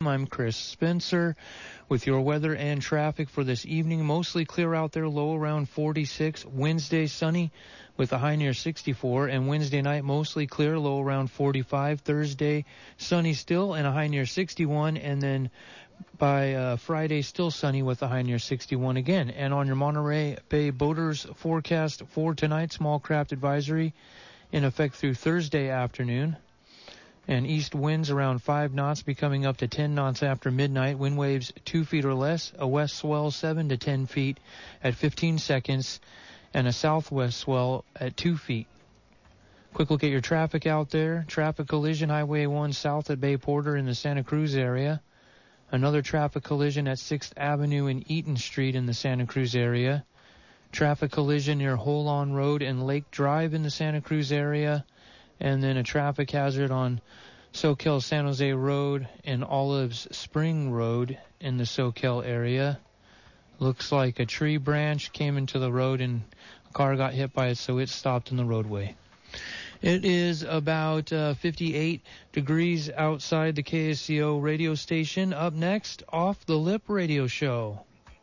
I'm Chris Spencer with your weather and traffic for this evening. Mostly clear out there, low around 46. Wednesday sunny with a high near 64. And Wednesday night mostly clear, low around 45. Thursday sunny still and a high near 61. And then by Friday still sunny with a high near 61 again. And on your Monterey Bay boaters forecast for tonight, small craft advisory in effect through Thursday afternoon. And east winds around 5 knots, becoming up to 10 knots after midnight. Wind waves 2 feet or less. A west swell 7 to 10 feet at 15 seconds. And a southwest swell at 2 feet. Quick look at your traffic out there. Traffic collision, Highway 1 south at Bay Porter in the Santa Cruz area. Another traffic collision at 6th Avenue and Eaton Street in the Santa Cruz area. Traffic collision near Holon Road and Lake Drive in the Santa Cruz area. And then a traffic hazard on Soquel San Jose Road and Olives Spring Road in the Soquel area. Looks like a tree branch came into the road and a car got hit by it, so it stopped in the roadway. It is about 58 degrees outside the KSCO radio station. Up next, Off the Lip Radio Show.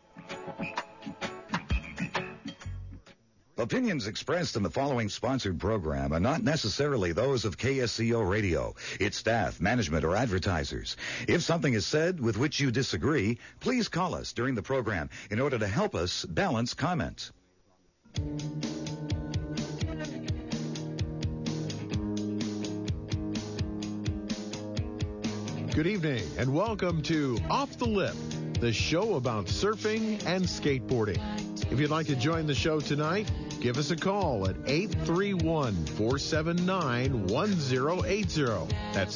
Opinions expressed in the following sponsored program are not necessarily those of KSCO Radio, its staff, management, or advertisers. If something is said with which you disagree, please call us during the program in order to help us balance comments. Good evening and welcome to Off the Lip, the show about surfing and skateboarding. If you'd like to join the show tonight, give us a call at 831-479-1080. That's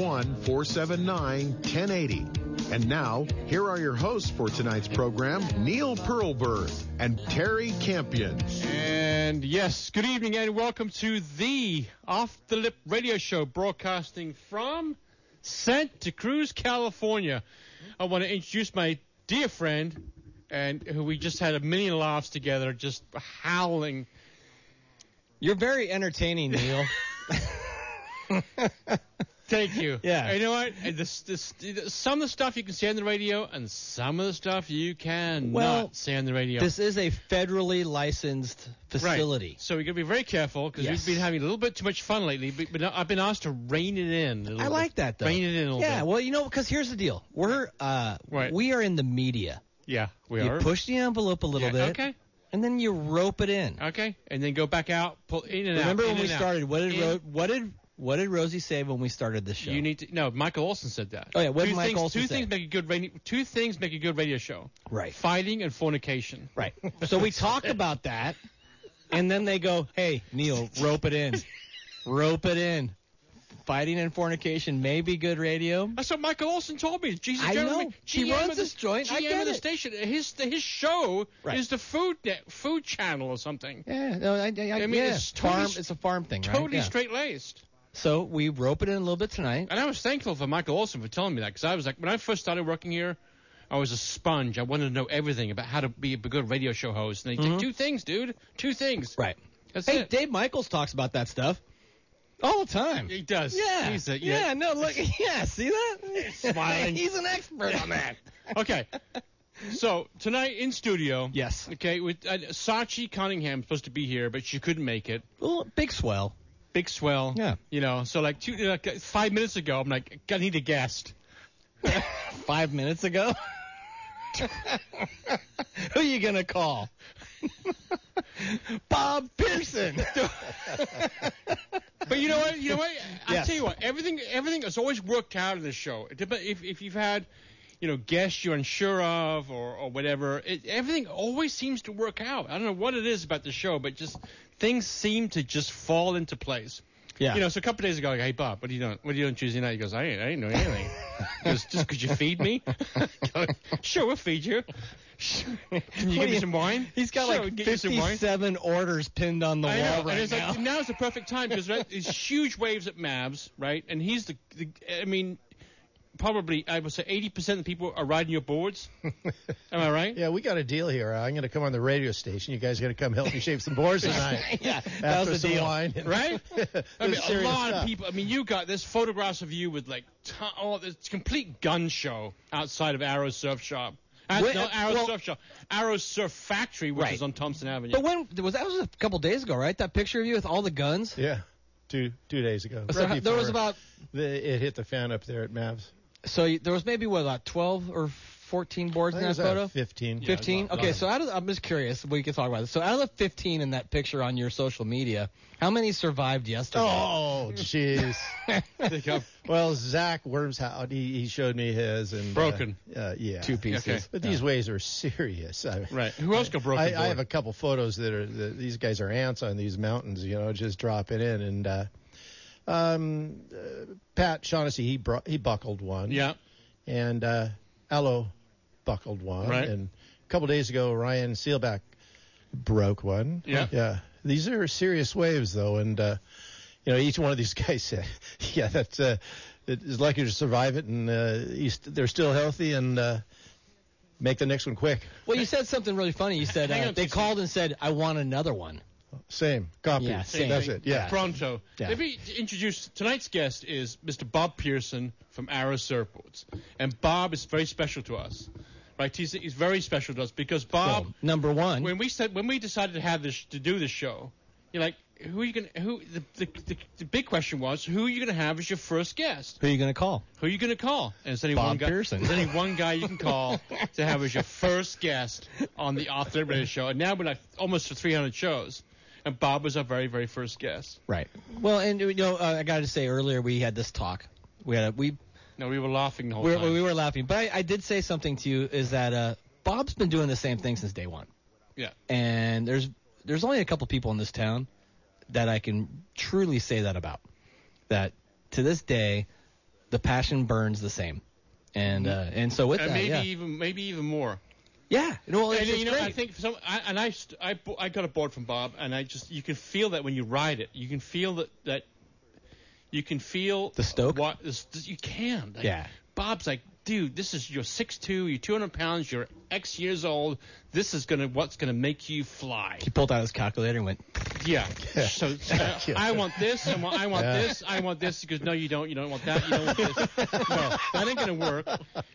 831-479-1080. And now, here are your hosts for tonight's program, Neil Pearlberg and Terry Campion. And yes, good evening and welcome to the Off the Lip Radio Show, broadcasting from Santa Cruz, California. I want to introduce my dear friend, and who we just had a million laughs together, just howling. You're very entertaining, Neil. Thank you. Yeah. You know what? Some of the stuff you can say on the radio, and some of the stuff you cannot say on the radio. This is a federally licensed facility. Right. So we're going to be very careful, because we've been having a little bit too much fun lately, but I've been asked to rein it in. I like that, though. Rein it in a little bit. Yeah, well, you know, because here's the deal. We are in the media. Yeah, we are. You push the envelope a little bit. Okay. And then you rope it in. Okay. And then go back out, pull in and out. Remember when we started, what did Rosie say when we started the show? Michael Olson said that. Oh, yeah, what did Michael Olson say? Two things make a good radio show. Right. Fighting and fornication. Right. So we talk about that, and then they go, hey, Neil, rope it in. Rope it in. Fighting and fornication may be good radio. That's what Michael Olson told me. I know. He runs this joint. I get GM of the it. station. His show is the food channel or something. Yeah. No, I mean, it's totally, it's a farm thing, right? Totally straight-laced. So we rope it in a little bit tonight. And I was thankful for Michael Olson for telling me that, because I was like, when I first started working here, I was a sponge. I wanted to know everything about how to be a good radio show host. And they said, 2 things, dude. 2 things. Right. That's hey, it. Dave Michaels talks about that stuff all the time. He does. Yeah. No, look. Yeah, see that? He's smiling. He's an expert on that. Okay. So, tonight in studio. Yes. Okay, with Sachi Cunningham supposed to be here, but she couldn't make it. Well, big swell. Big swell. Yeah. You know, so like 5 minutes ago, I'm like, I need a guest. 5 minutes ago? Who are you going to call? Bob Pearson. But you know what? I tell you what, everything has always worked out in this show. If you've had, guests you're unsure of or whatever, everything always seems to work out. I don't know what it is about the show, but just things seem to just fall into place. Yeah. So a couple days ago, I go, hey, Bob, what are you doing? What are you doing Tuesday night? He goes, I ain't doing anything. He goes, just could you feed me? Sure, we'll feed you. Can you give me some wine? He's got sure, like 57 orders pinned on the wall right now. Like, now's the perfect time, because there's huge waves at Mavs, right? And he's probably, I would say 80% of the people are riding your boards. Am I right? Yeah, we got a deal here. I'm going to come on the radio station. You guys got to come help me shave some boards tonight. Yeah, that was the some deal. wine. Right? I mean, a serious lot stuff. of people. I mean, you got there's photographs of you with like this complete gun show outside of Arrow Surf Shop. Surf Shop, Arrow Surf Factory, which is on Thompson Avenue. But that was a couple days ago, right? That picture of you with all the guns. Yeah, 2 days ago. So Right there was before about. it hit the fan up there at Mavs. So there was maybe about 12 or 14 boards I in think that it was photo. 15. 15. Okay, so I'm just curious. We can talk about this. So out of the 15 in that picture on your social media, how many survived yesterday? Oh, jeez. Well, Zach Wormshout, he showed me his and Broken. Yeah, 2 pieces. Okay. But these waves are serious. Right. Who else got broken? I have a couple photos that these guys are ants on these mountains, just dropping in. And Pat Shaughnessy, he buckled one. Yeah. And Allo buckled one. Right. And a couple days ago, Ryan Sealback broke one. Yeah. Yeah. These are serious waves, though. And, each one of these guys said, yeah, that's is lucky to survive it. And they're still healthy and make the next one quick. Well, you said something really funny. You said Hang on, they called and said, "I want another one." Same. Copy. Yeah, same. That's it. Yeah. Pronto. Yeah. Let me introduce tonight's guest is Mr. Bob Pearson from Arrow Surfboards, and Bob is very special to us, right? He's very special to us because Bob. So, number one. When we decided to do this show, you're like, who are you gonna? The big question was, who are you gonna have as your first guest? Who are you going to call? Who are you gonna call? And there's only Bob one guy. Pearson. There's only one guy you can call to have as your first guest on the Off the Lip Radio show. And now we're like almost to 300 shows. And Bob was our very, very first guest. Right. Well, and I got to say earlier we had this talk. We were laughing the whole we time. were laughing, but I did say something to you is that Bob's been doing the same thing since day one. Yeah. And there's only a couple people in this town that I can truly say that about. That to this day, the passion burns the same. And so with that, maybe even more. Yeah. Well, it's And great. I think I got a board from Bob, and you can feel that when you ride it. You can feel that you can feel the stoke. You can. Like, Yeah. Bob's like, dude, this is you're 6'2", you're 200 pounds, you're X years old. This is what's gonna make you fly. He pulled out his calculator and went. Yeah. So I want this. I want this. I want this. He goes, no, you don't. You don't want that. You don't want this. No, that ain't gonna work.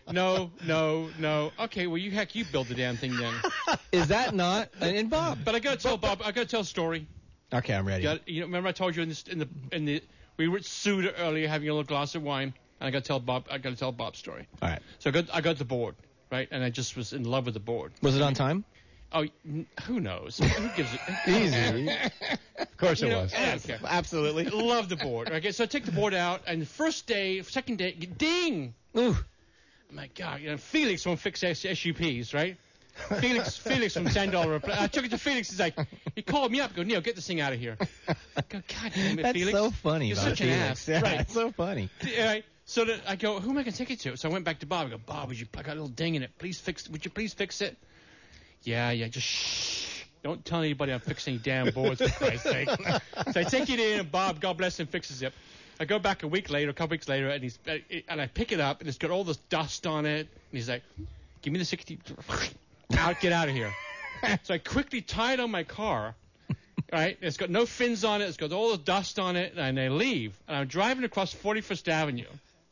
No. Okay, well, you build the damn thing then. Is that not? And Bob. But I gotta tell Bob. I gotta tell a story. Okay, I'm ready. Remember I told you in the we were at Suda earlier having a little glass of wine, and I gotta tell Bob's story. All right. So I got the board, right, and I just was in love with the board. Was it on time? Oh, who knows? Who gives it? Easy. Of course it was. I don't care. Absolutely. Love the board. Okay, so I take the board out, and the second day, ding! Ooh. My God, Felix won't fix SUPs, right? Felix from $10. I took it to Felix. He called me up. Go, Neil, get this thing out of here. I go, God damn it, That's Felix. so funny. You're about such an Felix. ass. Yeah, Right. it's so funny. Right. So I go, who am I going to take it to? So I went back to Bob. I go, Bob, I got a little ding in it. Would you please fix it? Yeah, just shh. Don't tell anybody I'm fixing damn boards, for Christ's sake. So I take it in, and Bob, God bless him, fixes it. I go back a couple weeks later, and I pick it up, and it's got all this dust on it. And he's like, give me the 60. Get out of here. So I quickly tie it on my car. Right? It's got no fins on it. It's got all the dust on it, and I leave. And I'm driving across 41st Avenue.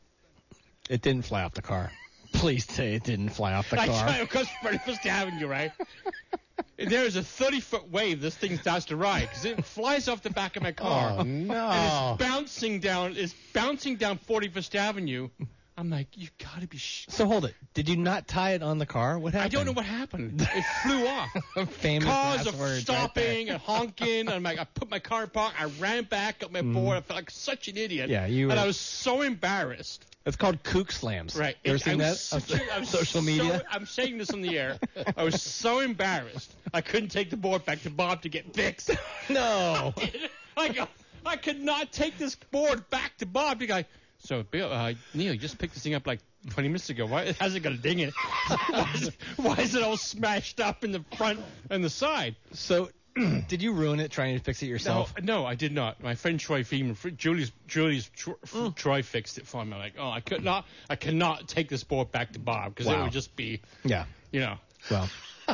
It didn't fly off the car. Please say it didn't fly off the car. I drive across 41st Avenue, right? And there is a 30-foot wave this thing starts to ride because it flies off the back of my car. Oh, no. And it's bouncing down 41st Avenue. I'm like, you got to be So hold it. Did you not tie it on the car? What happened? I don't know what happened. It flew off. Famous Cars last are words stopping and honking. And I put my car in park. I ran back up my board. I felt like such an idiot. Yeah, And I was so embarrassed. It's called kook slams. Right. You ever seen that on social media? I'm saying this on the air. I was so embarrassed. I couldn't take the board back to Bob to get fixed. No. I could not take this board back to Bob. The guy, so Bill, Neil, you just picked this thing up like 20 minutes ago. Why has it got a ding in it? Why is it all smashed up in the front and the side? So Did you ruin it trying to fix it yourself? No, I did not. My friend Troy Feeman, Troy fixed it for me. Like, I cannot take this board back to Bob because it would just be, Well,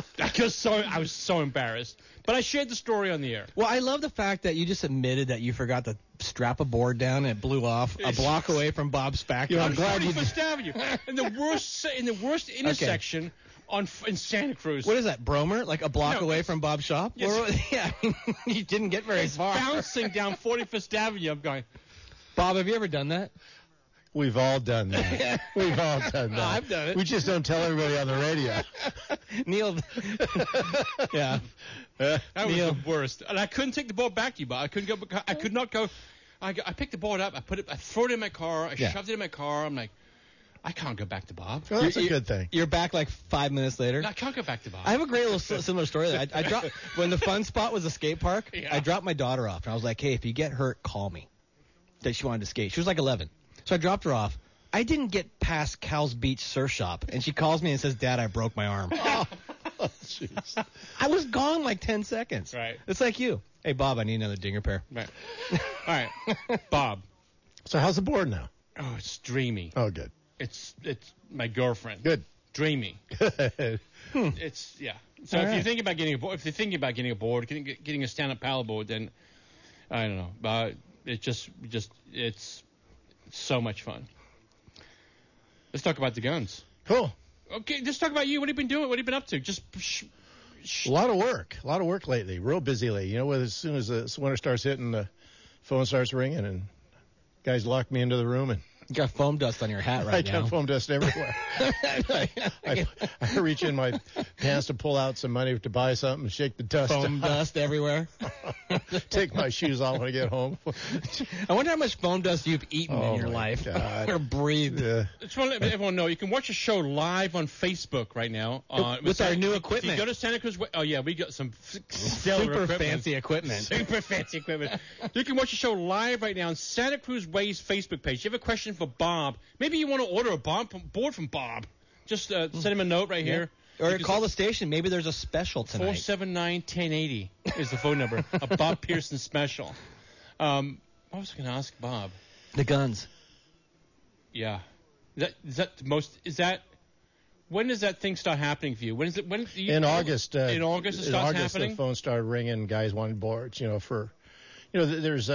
I was so embarrassed. But I shared the story on the air. Well, I love the fact that you just admitted that you forgot to strap a board down and it blew off a block away from Bob's factory. I'm glad you Fifth Avenue in the worst intersection in Santa Cruz. What is that, Bromer? Like a block away from Bob's shop? Yes. Yeah, you didn't get very far. Bouncing down 45th Avenue. I'm going. Bob, have you ever done that? We've all done that. We've all done that. I've done it. We just don't tell everybody on the radio. Neil. Yeah. That was the worst. And I couldn't take the ball back to you, Bob. I couldn't go. I could not go. I picked the board up. I threw it in my car. I shoved it in my car. I'm like, I can't go back to Bob. Well, that's a good thing. You're back like 5 minutes later. I can't go back to Bob. I have a great little similar story. I dropped when the fun spot was a skate park. Yeah. I dropped my daughter off, and I was like, "Hey, if you get hurt, call me." That she wanted to skate. She was like 11, so I dropped her off. I didn't get past Cal's Beach Surf Shop, and she calls me and says, "Dad, I broke my arm." Oh, jeez. I was gone like 10 seconds. Right. It's like you. Hey, Bob, I need another dinger pair. Right. All right, Bob. So how's the board now? Oh, it's dreamy. Oh, good. It's my girlfriend. Good. Dreamy. It's So if you're thinking about getting a board, getting a stand-up paddle board, then I don't know. But it's so much fun. Let's talk about the guns. Cool. Okay, let's talk about you. What have you been doing? What have you been up to? Just A lot of work lately. Real busy lately. You know, as soon as the winter starts hitting, the phone starts ringing, and guys lock me into the room, and You got foam dust on your hat right now. I got foam dust everywhere. I reach in my pants to pull out some money to buy something and shake the dust Foam off. dust everywhere. Take my shoes off when I get home. I wonder how much foam dust you've eaten in your my life God. or breathed. Yeah. just want to let everyone know you can watch the show live on Facebook right now. With our new If equipment. you go to Santa Cruz, we got some Super fancy equipment. Super fancy equipment. You can watch the show live right now on Santa Cruz Ways Facebook page. You have a question for Bob. Maybe you want to order a board from Bob. Just send him a note right here. Or call the station. Maybe there's a special tonight. 479-1080 is the phone number. A Bob Pearson special. What was I going to ask Bob? The guns. Yeah. When does that thing start happening for you? In August. In August it starts happening? The phone started ringing. Guys wanted boards. There's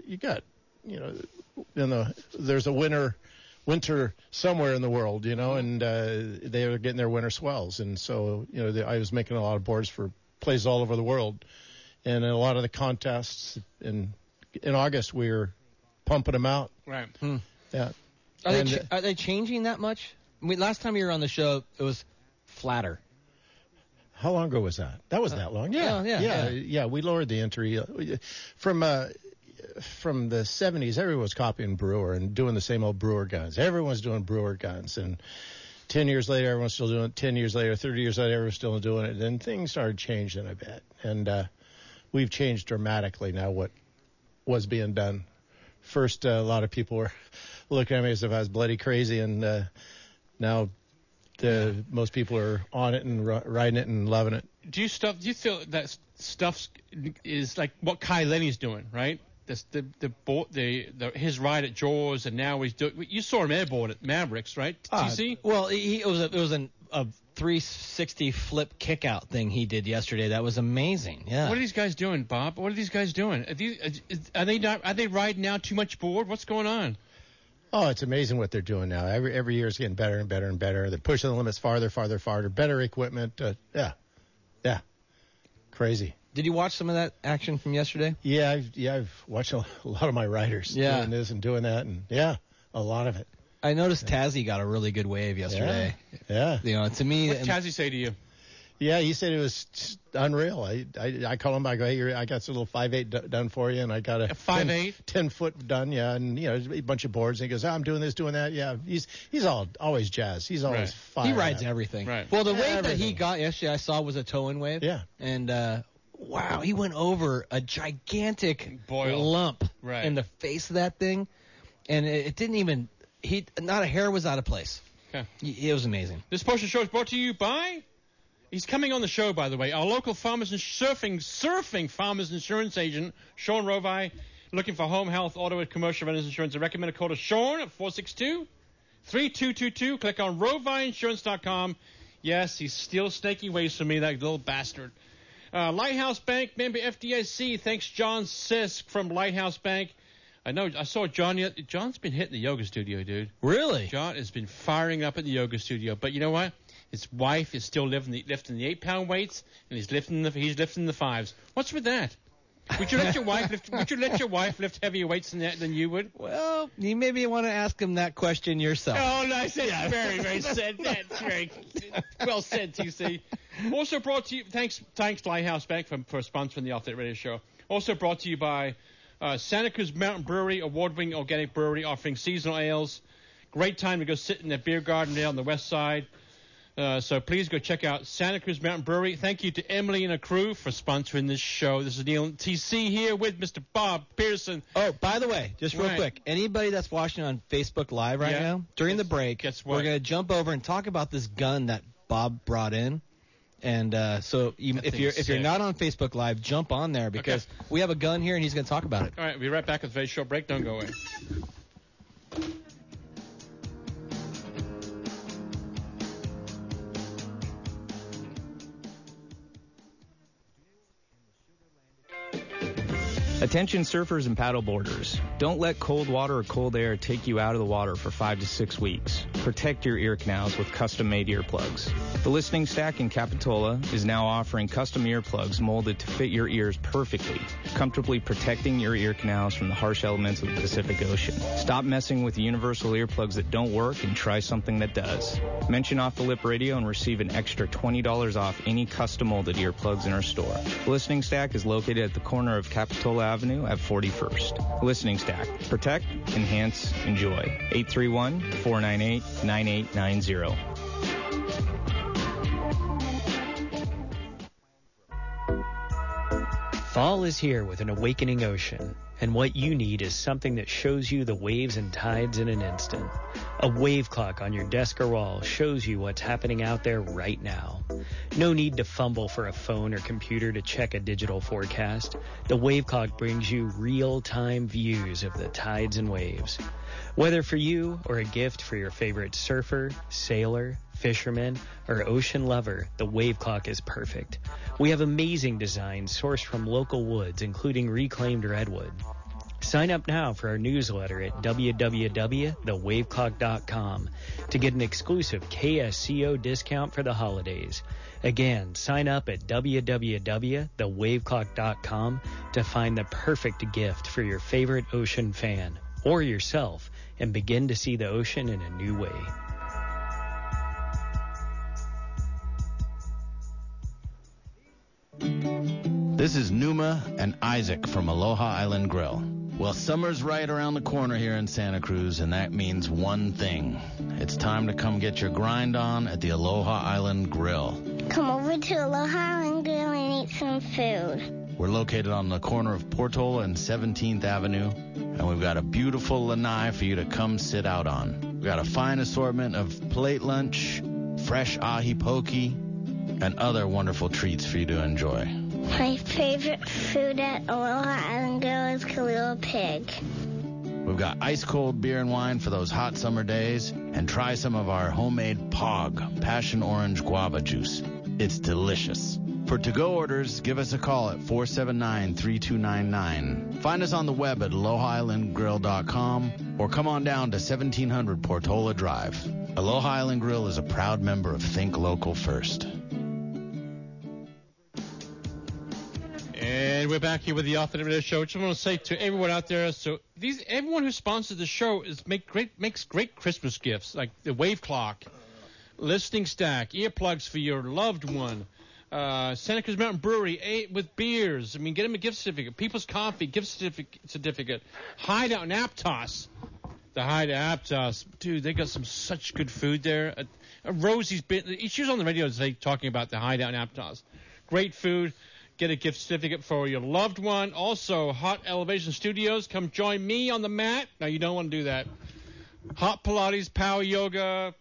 there's a winter somewhere in the world, and they are getting their winter swells. And so, I was making a lot of boards for places all over the world. And in a lot of the contests in August, we were pumping them out. Right. Yeah. Are they changing that much? I mean, last time you were on the show, it was flatter. How long ago was that? That wasn't that long. Yeah. We lowered the entry from the 70s. Everyone was copying Brewer and doing the same old Brewer guns. Everyone's doing Brewer guns, and 10 years later, everyone's still doing it. 10 years later, 30 years later, everyone's still doing it. Then things started changing a bit, and we've changed dramatically now. What was being done? First, a lot of people were looking at me as if I was bloody crazy, and now most people are on it and riding it and loving it. Do you feel that stuff is like what Kai Lenny's doing, right? His ride at Jaws, and now he's doing. You saw him airborne at Mavericks, right? TC? Well, it was a 360 flip kick out thing he did yesterday. That was amazing. Yeah. What are these guys doing, Bob? What are these guys doing? Are they riding now too much board? What's going on? Oh, it's amazing what they're doing now. Every year it's getting better and better and better. They're pushing the limits farther. Better equipment. Yeah. Crazy. Did you watch some of that action from yesterday? Yeah, I've watched a lot of my riders doing this and doing that, and a lot of it. I noticed Tazzy got a really good wave yesterday. Yeah. To me. What did Tazzy say to you? Yeah, he said it was unreal. I call him. I go, hey, I got this little 5.8 done for you, and I got a 5.8, 10-foot done. Yeah, and a bunch of boards. And he goes, I'm doing this, doing that. Yeah, he's always jazzed. He's always fired. He rides up. everything. Right. Well, the wave that he got yesterday, I saw was a toe-in wave. Yeah. And wow, he went over a gigantic lump in the face of that thing, and it didn't even. Not a hair was out of place. Okay. It was amazing. This portion show is brought to you by He's coming on the show, by the way. Our local farmers and surfing farmers insurance agent, Sean Rovi, looking for home, health, auto, and commercial renters insurance. I recommend a call to Sean at 462-3222. Click on RoviInsurance.com. Yes, he's still snaking ways from me, that little bastard. Lighthouse Bank, member FDIC. Thanks, John Sisk from Lighthouse Bank. I saw John. John's been hitting the yoga studio, dude. Really? John has been firing up at the yoga studio. But you know what? His wife is still lifting the 8-pound weights, and he's lifting the 5s. What's with that? Would you let your wife lift heavier weights than you would? Well, you maybe want to ask him that question yourself. Oh, nice. That's very, very said. That's very well said, TC. Also brought to you, thanks Lighthouse Bank for sponsoring the Off the Lip Radio Show. Also brought to you by Santa Cruz Mountain Brewery, award-winning organic brewery offering seasonal ales. Great time to go sit in the beer garden there on the west side. So please go check out Santa Cruz Mountain Brewery. Thank you to Emily and her crew for sponsoring this show. This is Neil TC here with Mr. Bob Pearson. Oh, by the way, just real quick, anybody that's watching on Facebook Live right now, during the break, we're going to jump over and talk about this gun that Bob brought in. And if you're not on Facebook Live, jump on there because we have a gun here and he's going to talk about it. All right, we'll be right back with a very short break. Don't go away. Attention surfers and paddleboarders. Don't let cold water or cold air take you out of the water for 5 to 6 weeks. Protect your ear canals with custom-made earplugs. The Listening Stack in Capitola is now offering custom earplugs molded to fit your ears perfectly, comfortably protecting your ear canals from the harsh elements of the Pacific Ocean. Stop messing with the universal earplugs that don't work and try something that does. Mention Off the Lip Radio and receive an extra $20 off any custom molded earplugs in our store. The Listening Stack is located at the corner of Capitola Avenue at 41st. Listening Stack. Protect, enhance, enjoy. 831-498-9890. Fall is here with an awakening ocean, and what you need is something that shows you the waves and tides in an instant. A wave clock on your desk or wall shows you what's happening out there right now. No need to fumble for a phone or computer to check a digital forecast. The wave clock brings you real-time views of the tides and waves. Whether for you or a gift for your favorite surfer, sailor, fisherman, or ocean lover, the wave clock is perfect. We have amazing designs sourced from local woods, including reclaimed redwood. Sign up now for our newsletter at www.thewaveclock.com to get an exclusive KSCO discount for the holidays. Again, sign up at www.thewaveclock.com to find the perfect gift for your favorite ocean fan or yourself and begin to see the ocean in a new way. This is Numa and Isaac from Aloha Island Grill. Well, summer's right around the corner here in Santa Cruz, and that means one thing. It's time to come get your grind on at the Aloha Island Grill. Come over to Aloha Island Grill and eat some food. We're located on the corner of Portola and 17th Avenue, and we've got a beautiful lanai for you to come sit out on. We've got a fine assortment of plate lunch, fresh ahi poke, and other wonderful treats for you to enjoy. My favorite food at Aloha Island Grill is Kalua Pig. We've got ice-cold beer and wine for those hot summer days, and try some of our homemade POG, Passion Orange Guava Juice. It's delicious. For to-go orders, give us a call at 479-3299. Find us on the web at alohaislandgrill.com or come on down to 1700 Portola Drive. Aloha Island Grill is a proud member of Think Local First. And we're back here with the Off the Lip Radio Show. Just want to say to everyone out there, everyone who sponsors the show makes great Christmas gifts, like the wave clock, listening stack, earplugs for your loved one, Santa Cruz Mountain Brewery with beers. I mean, get them a gift certificate. People's Coffee gift certificate. Hideout in Aptos. The Hideout Aptos, dude, they got such good food there. Rosie's she was on the radio today talking about the Hideout in Aptos. Great food. Get a gift certificate for your loved one. Also, Hot Elevation Studios. Come join me on the mat. Now, you don't want to do that. Hot Pilates, Power Yoga,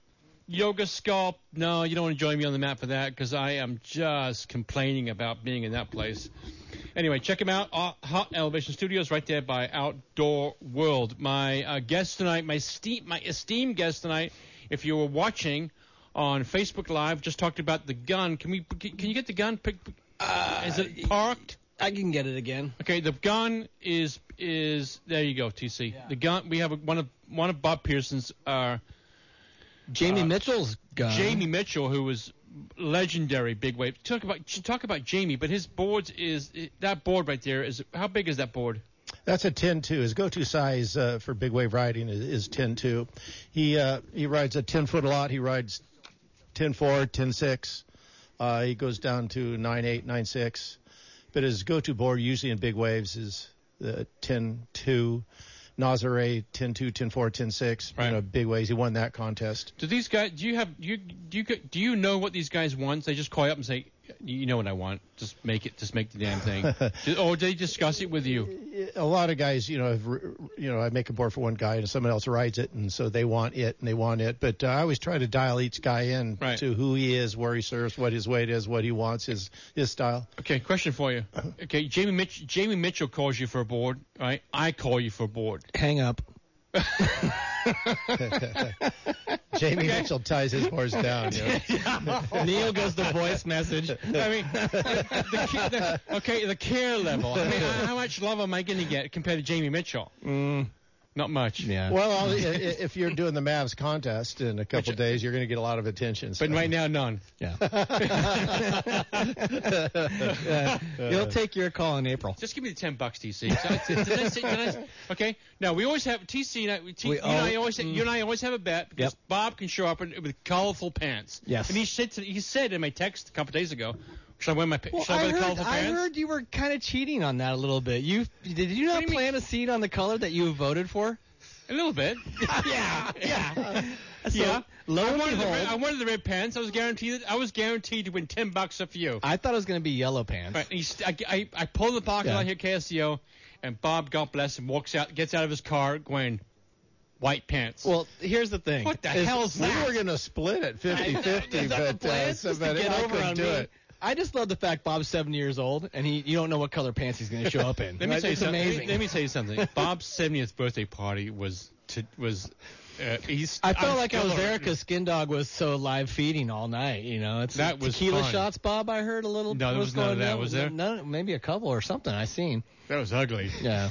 Yoga Sculpt. No, you don't want to join me on the map for that because I am just complaining about being in that place. Anyway, check him out. Hot Elevation Studios right there by Outdoor World. My guest tonight, my esteemed guest tonight, if you were watching on Facebook Live, just talked about the gun. Can you get the gun? Is it parked? I can get it again. Okay, the gun is there you go, TC. Yeah. The gun, we have one of Bob Pearson's Jamie Mitchell's gun. Jamie Mitchell, who was legendary big wave. Talk about Jamie, but his boards that board right there is, how big is that board? That's a 10.2. His go-to size for big wave riding is 10.2. He rides a 10-foot lot. He rides 10.4, 10.6. He goes down to 9.8, 9.6. But his go-to board usually in big waves is the 10.2. Nazare 10.2, 10.4, 10.6. Right. You know, big waves. He won that contest. Do these guys? Do you know what these guys want? They just call you up and say, "You know what I want. Just make it. Just make the damn thing." Or do they discuss it with you? A lot of guys, I make a board for one guy and someone else rides it, and so they want it and they want it. But I always try to dial each guy in to who he is, where he serves, what his weight is, what he wants, his style. Okay, question for you. Okay, Jamie Mitchell calls you for a board, right? I call you for a board. Hang up. Jamie Mitchell ties his horse down. Neil goes the voice message. I mean, the care level. I mean, how much love am I going to get compared to Jamie Mitchell? Not much. Yeah. Well, if you're doing the Mavs contest in a couple of days, you're going to get a lot of attention. So. But right now, none. Yeah. He'll take your call in April. Just give me the $10, TC. Okay. Now we always have TC. You and I always have a bet because Bob can show up with colorful pants. Yes. And he said in my text a couple days ago, should I wear the colorful pants? I heard you were kind of cheating on that a little bit. Did you not plant a seed on the color that you voted for? A little bit. Yeah. So, yeah. I wanted the red pants. I was guaranteed to win $10 off you. I thought it was going to be yellow pants. Right. I pull the pocket out here at KSCO, and Bob, God bless him, gets out of his car going, white pants. Well, here's the thing. What the hell's that? We were going to split it 50-50, but I couldn't do it. I just love the fact Bob's 7 years old, and you don't know what color pants he's going to show up in. Let me tell you something. Amazing. Let me tell you something. Bob's 70th birthday party was. I felt like I was there because Skin Dog was so live feeding all night. It's that was tequila fun. Shots, Bob. I heard a little. No, there was none of that. Was there? No, maybe a couple or something. I seen. That was ugly. Yeah.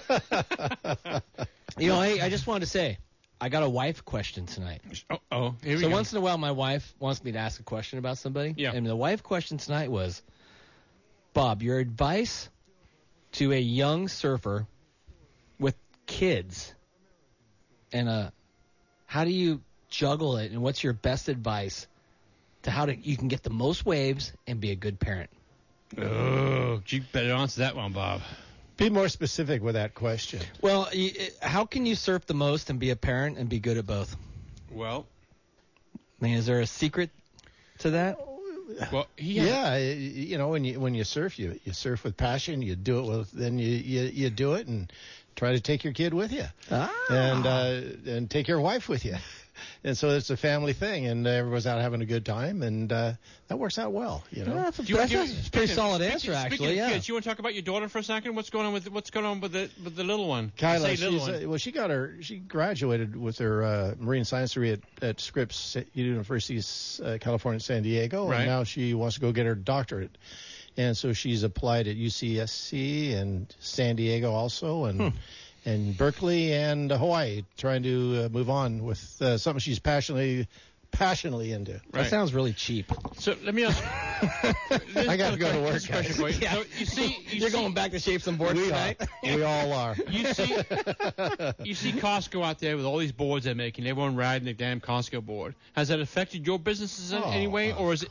Hey, I just wanted to say, I got a wife question tonight. Here we go. So once in a while, my wife wants me to ask a question about somebody. Yeah. And the wife question tonight was, Bob, your advice to a young surfer with kids, and how do you juggle it, and what's your best advice to how you can get the most waves and be a good parent? Oh, you better answer that one, Bob. Be more specific with that question. Well, how can you surf the most and be a parent and be good at both? Well, I mean, is there a secret to that? Well, when you surf, you surf with passion. You do it then you do it and try to take your kid with you, and take your wife with you. And so it's a family thing, and everyone's out having a good time, and that works out well. Yeah, that's a pretty solid answer, actually. Yeah. Kids, you want to talk about your daughter for a second? What's going on with the little one? Kyla, she graduated with her marine science degree at Scripps University, California, San Diego, right. And now she wants to go get her doctorate. And so she's applied at UCSC and San Diego also, and Berkeley and Hawaii, trying to move on with something she's passionately into. Right. That sounds really cheap. So let me ask. I got to go to work. For you. Yeah. So you're going back to shape some boards tonight. We all are. You see Costco out there with all these boards they're making. Everyone riding the damn Costco board. Has that affected your businesses in any way, or has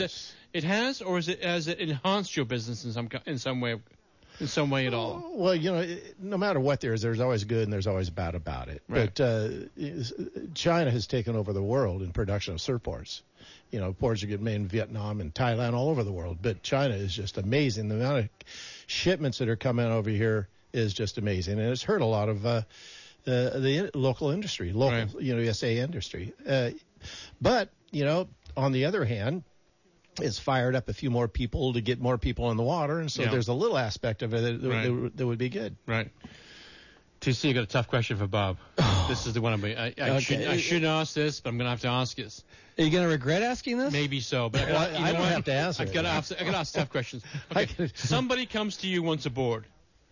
it enhanced your business in some way? In some way at all? Well, no matter what there's always good and there's always bad about it. Right. But China has taken over the world in production of surfboards. Boards are getting made in Vietnam and Thailand, all over the world. But China is just amazing. The amount of shipments that are coming over here is just amazing. And it's hurt a lot of the local industry, USA industry. But, on the other hand, it's fired up a few more people to get more people in the water, and so there's a little aspect of it that would be good. Right. TC, I got a tough question for Bob. This is the one I shouldn't ask this, but I'm going to have to ask this. Are you going to regret asking this? Maybe so, but I don't have to answer. I got to ask tough questions. Okay, somebody comes to you, wants a board.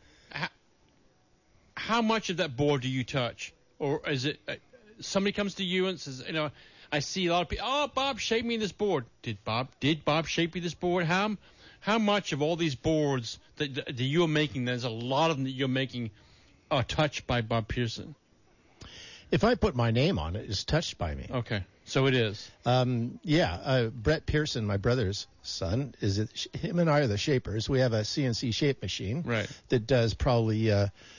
How much of that board do you touch, or is it somebody comes to you and says, I see a lot of people. Oh, Bob, shape me this board. Did Bob shape you this board? How much of all these boards that you're making? There's a lot of them that you're making are touched by Bob Pearson. If I put my name on it, it's touched by me. Okay, so it is. Brett Pearson, my brother's son, him and I are the shapers. We have a CNC shape machine that does probably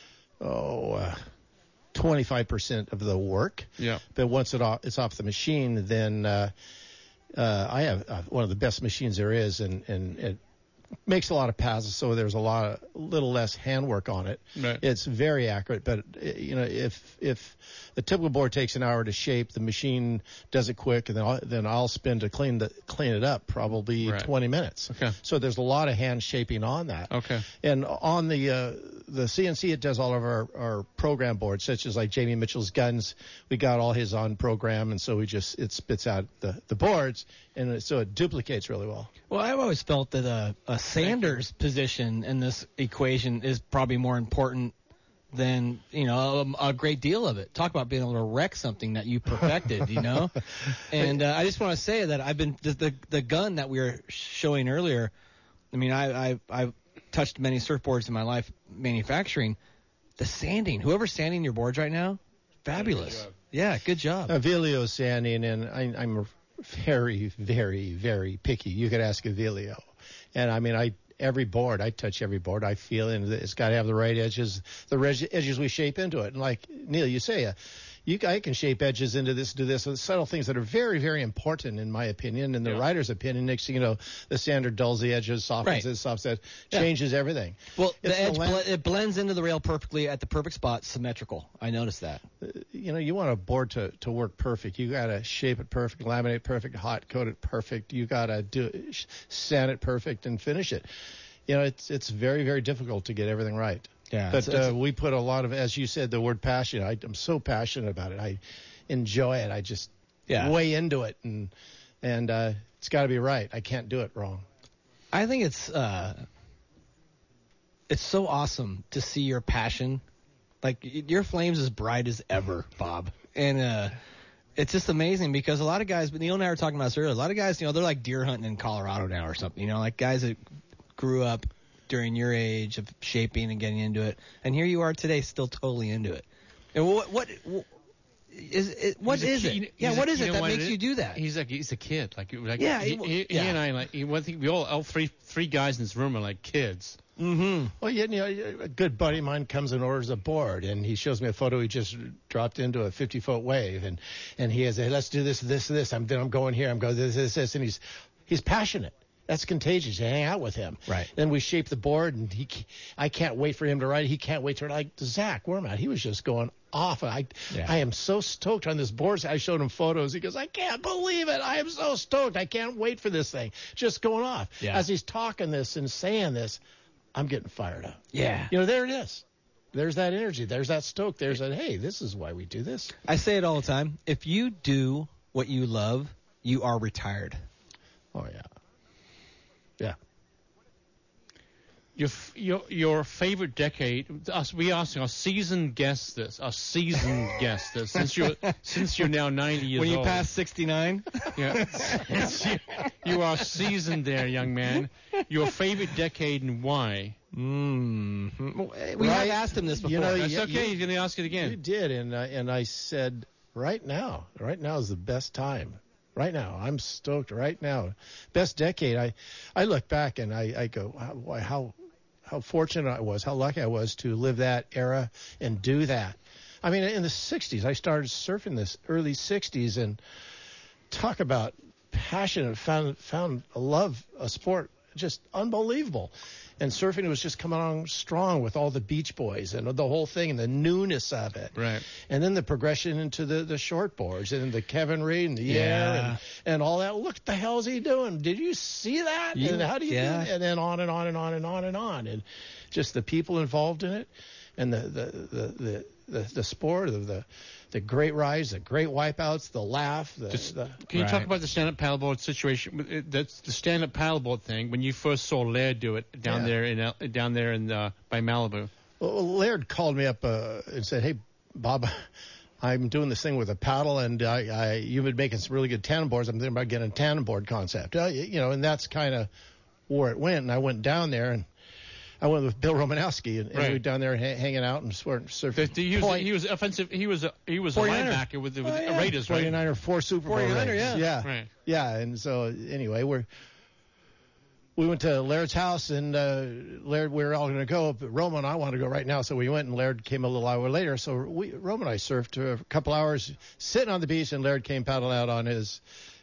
25% of the work. Yeah. But once it's off the machine, then I have one of the best machines there is, and it makes a lot of passes, so there's a little less handwork on it. Right. It's very accurate, but if the typical board takes an hour to shape, the machine does it quick, and then I'll spend to clean it up probably 20 minutes. Okay. So there's a lot of hand shaping on that. Okay. And on the CNC, it does all of our program boards, such as like Jamie Mitchell's guns. We got all his on program, and so it spits out the boards, and so it duplicates really well. Well, I've always felt that a sander's position in this equation is probably more important than a great deal of it. Talk about being able to wreck something that you perfected, And I just want to say that I've been the gun that we were showing earlier. I mean, I've touched many surfboards in my life manufacturing. The sanding, whoever's sanding your boards right now, fabulous. Yeah, good job. Avilio sanding, and I'm very, very, very picky. You could ask Avilio. And I mean, every board, I touch every board. I feel it's got to have the right edges, edges we shape into it. And like Neil, you say, I can shape edges into this, do this, subtle things that are very, very important in my opinion, and the writer's opinion. Next thing you know, the sander dulls the edges, softens it, softens it, changes everything. Well, the edge it blends into the rail perfectly at the perfect spot, symmetrical. I noticed that. You want a board to work perfect. You got to shape it perfect, laminate perfect, hot coat it perfect. You got to sand it perfect and finish it. It's very, very difficult to get everything right. Yeah, but we put a lot of, as you said, the word passion. I'm so passionate about it. I enjoy it. I just way into it, and it's got to be right. I can't do it wrong. I think it's so awesome to see your passion. Like, your flame's as bright as ever, Bob. And it's just amazing because a lot of guys, but Neil and I were talking about this earlier, a lot of guys, they're like deer hunting in Colorado now or something, like guys that grew up during your age of shaping and getting into it, and here you are today still totally into it. And what is it? What is it that makes you do that? He's a kid. He and I, one thing, we all three guys in this room are like kids. Mm-hmm. Well, a good buddy of mine comes and orders a board, and he shows me a photo he just dropped into a 50-foot wave, and he has, let's do this. I'm going here. I'm going this, and he's passionate. That's contagious. You hang out with him. Right. Then we shape the board, and I can't wait for him to write. He can't wait to write. Like Zach Wormat, he was just going off. I am so stoked on this board. I showed him photos. He goes, I can't believe it. I am so stoked. I can't wait for this thing. Just going off. Yeah. As he's talking this and saying this, I'm getting fired up. Yeah. There it is. There's that energy. There's that stoke. There's that, hey, this is why we do this. I say it all the time. If you do what you love, you are retired. Oh, yeah. Yeah. Your favorite decade? We asked our seasoned guests this. Since you're now 90 years old. When you pass 69. Yeah. You are seasoned there, young man. Your favorite decade and why? We have asked him this before. That's okay. He's going to ask it again. You did, and I said, right now. Right now is the best time. Right now, I'm stoked. Right now, best decade. I look back and I go, how fortunate I was, how lucky I was to live that era and do that. I mean, in the 60s, I started surfing this early 60s, and talk about passion and found a love, a sport just unbelievable. And surfing was just coming on strong with all the Beach Boys and the whole thing and the newness of it. Right. And then the progression into the short boards and the Kevin Reed and the air and all that. Look, the hell is he doing? Did you see that? And how do you do it? And then on and on and on and on and on. And just the people involved in it and the sport of the great rides, the great wipeouts, the laugh. Can you talk about the stand-up paddleboard situation? That's the stand-up paddleboard thing. When you first saw Laird do it down there in by Malibu. Well, Laird called me up and said, "Hey, Bob, I'm doing this thing with a paddle, and you've been making some really good tandem boards. I'm thinking about getting a tandem board concept, and that's kind of where it went. And I went down there and." I went with Bill Romanowski, and we were down there hanging out and surfing. He was offensive. He was a linebacker with the Raiders, right? 49er, 4 Super Bowl rings. Yeah. Right. Yeah, and so anyway, we went to Laird's house, and Laird, we were all going to go, but Roma and I wanted to go right now, so we went, and Laird came a little hour later. So Roma and I surfed a couple hours sitting on the beach, and Laird came paddling out on his.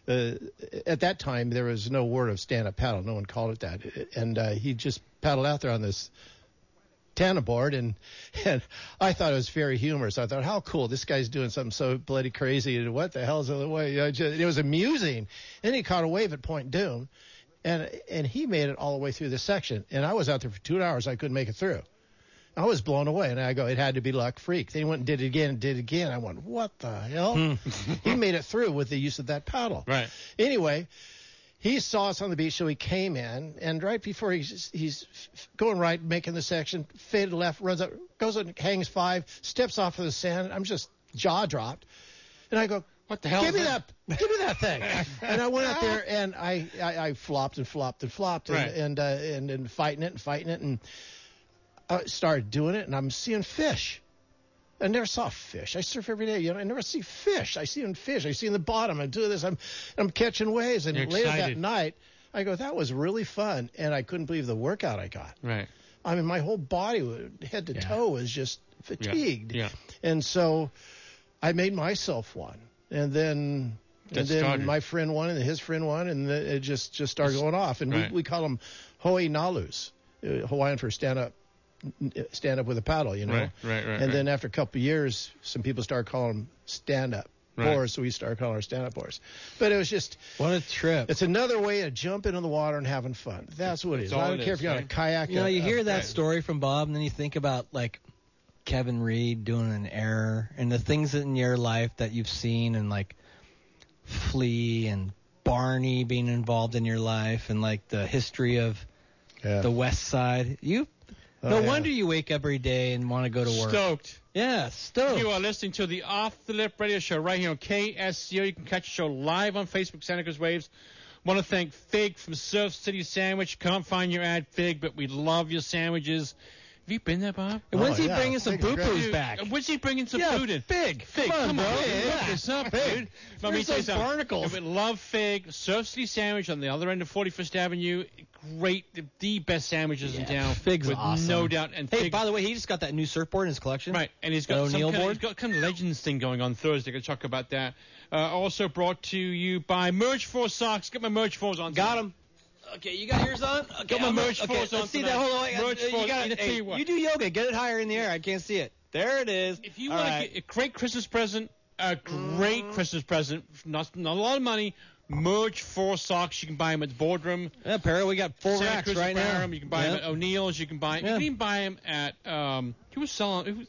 At that time, there was no word of stand-up paddle. No one called it that. And he just paddled out there on this tandem board, and I thought it was very humorous. I thought, how cool. This guy's doing something so bloody crazy. And what the hell's the way? It was amusing. Then he caught a wave at Point Doom, and he made it all the way through this section. And I was out there for 2 hours. I couldn't make it through. I was blown away, and I go, it had to be Luck Freak. Then he went and did it again. I went, what the hell? He made it through with the use of that paddle. Right. Anyway, he saw us on the beach, so he came in, and right before he's going right, making the section, faded left, runs up, goes and hangs 5, steps off of the sand. I'm just jaw dropped. And I go, what the hell? Give me that thing. And I went out there, and I flopped and flopped and flopped, and fighting it, and I started doing it, and I'm seeing fish. I never saw fish. I surf every day. I never see fish. I see fish. I see in the bottom. I do this. I'm catching waves. And later that night, I go, that was really fun. And I couldn't believe the workout I got. Right. I mean, my whole body, head to toe, was just fatigued. Yeah. And so I made myself one. And then my friend won, and his friend won, and it just started going off. And we call them Hoi Nalus, Hawaiian for stand up with a paddle, Right. And then after a couple of years, some people started calling them stand-up boards, so we started calling our stand-up boards. But it was just... What a trip. It's another way of jumping in the water and having fun. That's what it is. I don't care if you're on a kayak. You hear that story from Bob, and then you think about, like, Kevin Reed doing an error, and the things in your life that you've seen, and, like, Flea and Barney being involved in your life, and, like, the history of the West Side. No wonder you wake up every day and want to go to work. Stoked. Yeah, stoked. You are listening to the Off the Lip radio show right here on KSCO. You can catch the show live on Facebook, Santa Cruz Waves. Want to thank Fig from Surf City Sandwich. Can't find your ad, Fig, but we love your sandwiches. Have you been there, Bob? And when's he bringing some boo-boos back? When's he bringing some food in? Fig, come on, bro. Look this up, dude. Let me tell you something. Barnacles. We love Fig. Surf City Sandwich on the other end of 41st Avenue. Great, the best sandwiches in town. Fig's with awesome. No doubt. And hey, Fig, by the way, he just got that new surfboard in his collection. Right, and he's got he's got kind of legends thing going on Thursday. Going to talk about that. Also brought to you by Merge Force Socks. Get my Merge Force on. Got him. Okay, you got yours on? Okay, got my Merge Force on. Let's see that. Hold on. Merge Force. You do yoga. Get it higher in the air. I can't see it. There it is. If you want to get a great Christmas present, Christmas present, not a lot of money, Merge Force Socks. You can buy them at the Boardroom. Yeah, Perry, we got 4 Santa racks Cruz right now. You can buy them at O'Neill's. You can buy. You can even buy them at who was selling?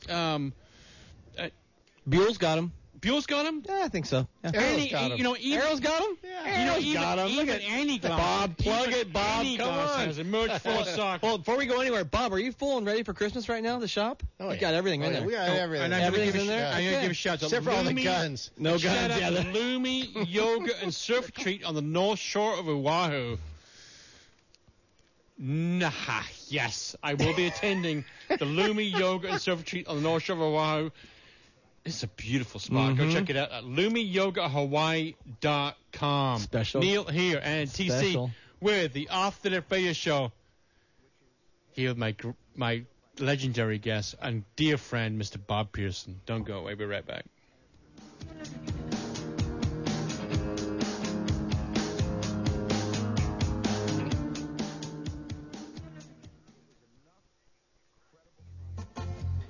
Buell's got them. Buell's got them? Yeah, I think so. Yeah. Arrow's got them. Arrow's got them? Yeah. Even Annie Glass. Bob, plug it, Bob. Come on. Has a Merge Force Sock. Well, before we go anywhere, Bob, are you full and ready for Christmas right now, the shop? Oh, You got everything in there. We got everything. And Everything's in there? I'm going to give a shout out to Except for all the guns. No Shout guns. out to Lumi Yoga and Surf Retreat on the North Shore of Oahu. Yes, I will be attending the Lumi Yoga and Surf Retreat on the North Shore of Oahu. It's a beautiful spot. Go check it out at LumiYogaHawaii.com. Special. Neil here and Special. TC with the Off the Lip Radio Show. Here with my legendary guest and dear friend, Mr. Bob Pearson. Don't go away. We'll be right back.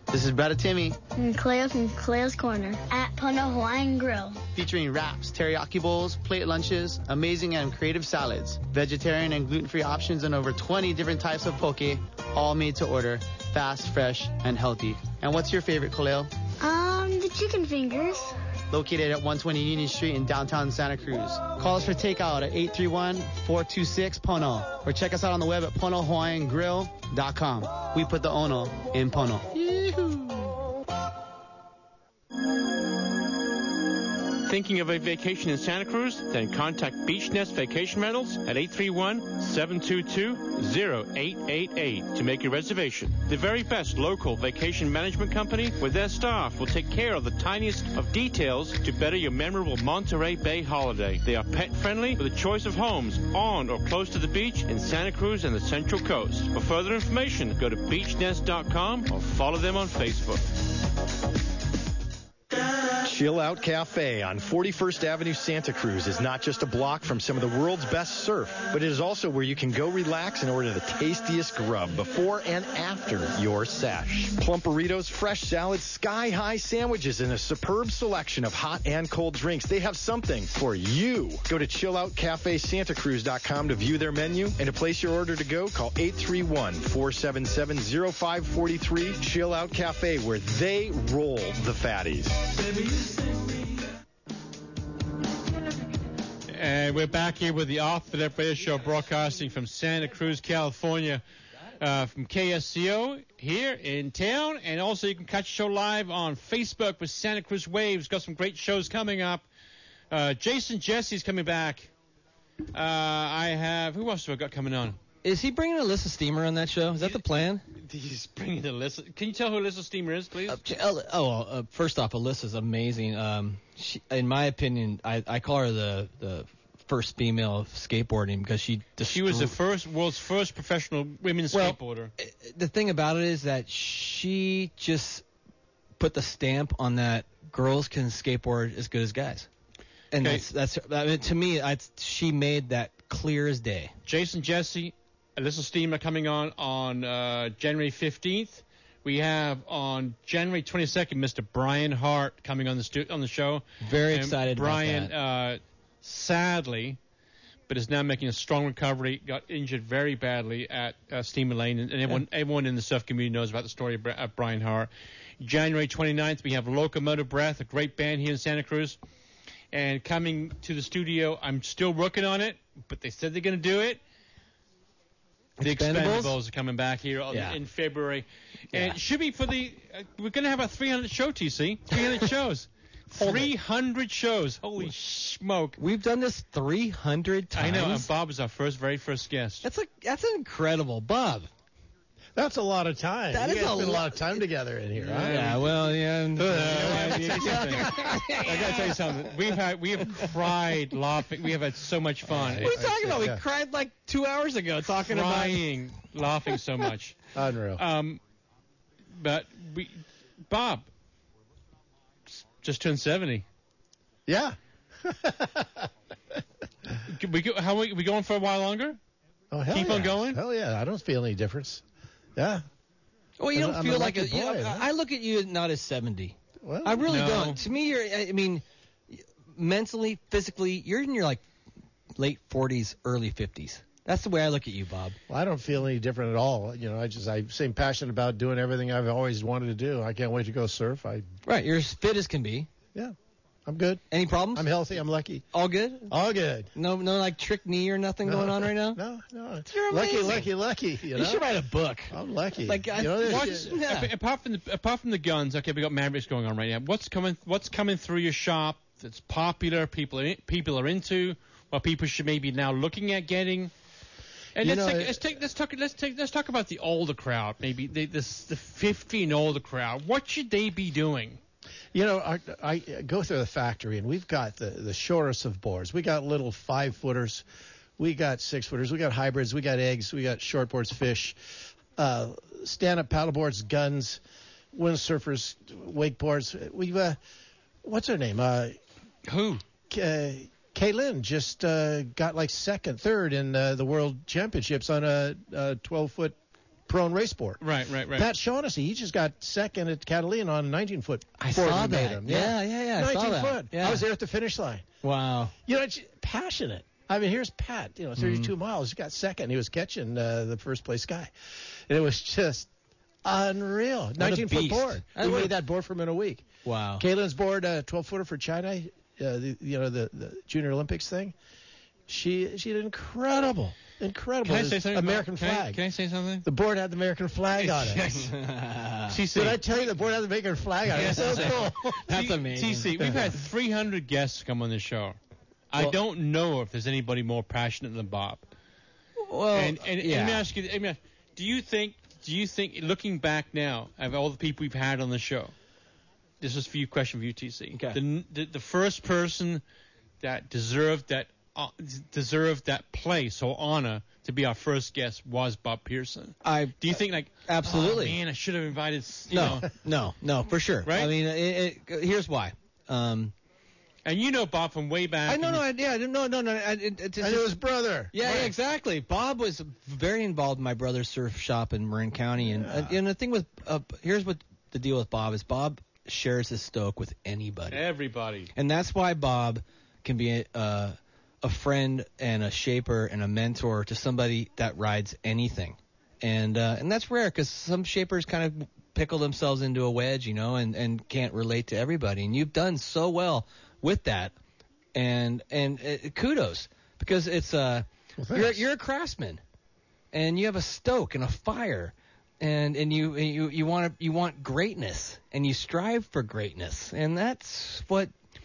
This is Brother Timmy. And Cleo from Cleo's Corner at Pono Hawaiian Grill. Featuring wraps, teriyaki bowls, plate lunches, amazing and creative salads, vegetarian and gluten-free options, and over 20 different types of poke, all made to order, fast, fresh, and healthy. And what's your favorite, Cleo? The chicken fingers. Located at 120 Union Street in downtown Santa Cruz. Call us for takeout at 831-426-PONO or check us out on the web at ponohawaiiangrill.com. We put the ono in Pono. Thinking of a vacation in Santa Cruz? Then contact Beach Nest Vacation Rentals at 831-722-0888 to make your reservation. The very best local vacation management company with their staff will take care of the tiniest of details to better your memorable Monterey Bay holiday. They are pet friendly with a choice of homes on or close to the beach in Santa Cruz and the Central Coast. For further information, go to beachnest.com or follow them on Facebook. Chill Out Cafe on 41st Avenue, Santa Cruz is not just a block from some of the world's best surf, but it is also where you can go relax and order the tastiest grub before and after your sesh. Plump burritos, fresh salads, sky-high sandwiches, and a superb selection of hot and cold drinks. They have something for you. Go to chilloutcafesantacruz.com to view their menu, and to place your order to go, call 831-477-0543. Chill Out Cafe, where they roll the fatties. And we're back here with the Off the Lip Radio Show, broadcasting from Santa Cruz, California, from KSCO here in town. And also you can catch the show live on Facebook with Santa Cruz Waves. Got some great shows coming up. Jason Jesse's coming back. I have, who else have I got coming on? Is he bringing Alyssa Steamer on that show? Is that the plan? He's bringing Alyssa. Can you tell who Alyssa Steamer is, please? First off, Alyssa's amazing. She, in my opinion, I call her the first female of skateboarding because she was the world's first professional women's skateboarder. The thing about it is that she just put the stamp on that girls can skateboard as good as guys. And that's I mean, to me, she made that clear as day. Jason Jesse, Alyssa Steamer coming on January 15th. We have on January 22nd Mr. Brian Hart coming on the show. Very excited Brian, about that. Sadly, but is now making a strong recovery. Got injured very badly at Steamer Lane, and everyone in the surf community knows about the story of Brian Hart. January 29th, we have Locomotive Breath, a great band here in Santa Cruz. And coming to the studio, I'm still working on it, but they said they're going to do it. The Expendables are coming back here in February. And it should be for we're going to have a 300 show, TC. 300 shows. 300 shows. Holy smoke. We've done this 300 times. I know, and Bob is our very first guest. That's incredible. Bob. That's a lot of time. That you is guys spend a lot of time together in here, huh? Yeah, well, yeah. I got to tell you something. We have cried laughing. We have had so much fun. What are you talking about? We cried like 2 hours ago talking crying, laughing so much. Unreal. But Bob just turned 70. Yeah. we going for a while longer? Oh, hell Keep on going? Hell yeah. I don't feel any difference. Yeah. Well, you don't feel like it. I look at you not as 70. Well, I really don't. To me, I mean, mentally, physically, you're in your like late 40s, early 50s. That's the way I look at you, Bob. Well, I don't feel any different at all. You know, I'm same passionate about doing everything I've always wanted to do. I can't wait to go surf. Right, you're as fit as can be. Yeah. I'm good. Any problems? I'm healthy. I'm lucky. All good? All good. No like trick knee or nothing going on right now? No. You're amazing. Lucky. You should write a book. I'm lucky. Like, apart from the guns, okay, we got Mavericks going on right now. What's coming through your shop that's popular? People are into. What people should maybe now looking at getting. And let's talk about the older crowd. Maybe the 50 and older crowd. What should they be doing? You know, I go through the factory, and we've got the shortest of boards. We got little 5-footers. We got 6-footers. We got hybrids. We got eggs. We got shortboards, fish, stand-up paddleboards, guns, windsurfers, wakeboards. We've what's her name? Who? Kaylin just got like second, third in the World Championships on a 12-foot prone race board. Right. Pat Shaughnessy, he just got second at Catalina on a 19-foot. I saw that. Yeah. 19 foot. Yeah. I was there at the finish line. Wow. It's passionate. I mean, here's Pat. 32 miles. He got second. He was catching the first place guy, and it was just unreal. 19-foot board. We made that board for him in a week. Wow. Kaylin's board, 12-footer for China. The Junior Olympics thing. She did incredible. Can I say something? American flag. Can I say something? The board had the American flag on it. TC. Did I tell you the board had the American flag on it? Yes, That's so cool. That's amazing. TC, we've had 300 guests come on the show. I don't know if there's anybody more passionate than Bob. Well, and let me ask you, do you think, looking back now, of all the people we've had on the show, this is for you, question for you, TC. Okay. The first person that deserved that place or honor to be our first guest was Bob Pearson. Do you think absolutely? Oh, man, I should have invited. No, for sure. Right? I mean, here's why. And you know Bob from way back. I know. It's his brother. Yeah, right. Exactly. Bob was very involved in my brother's surf shop in Marin County, and the thing with here's what the deal with Bob is. Bob shares his stoke with anybody. Everybody. And that's why Bob can be a friend and a shaper and a mentor to somebody that rides anything. And that's rare because some shapers kind of pickle themselves into a wedge, and can't relate to everybody. And you've done so well with that. And kudos, because it's you're a craftsman and you have a stoke and a fire. And you want greatness, and you strive for greatness, and that's what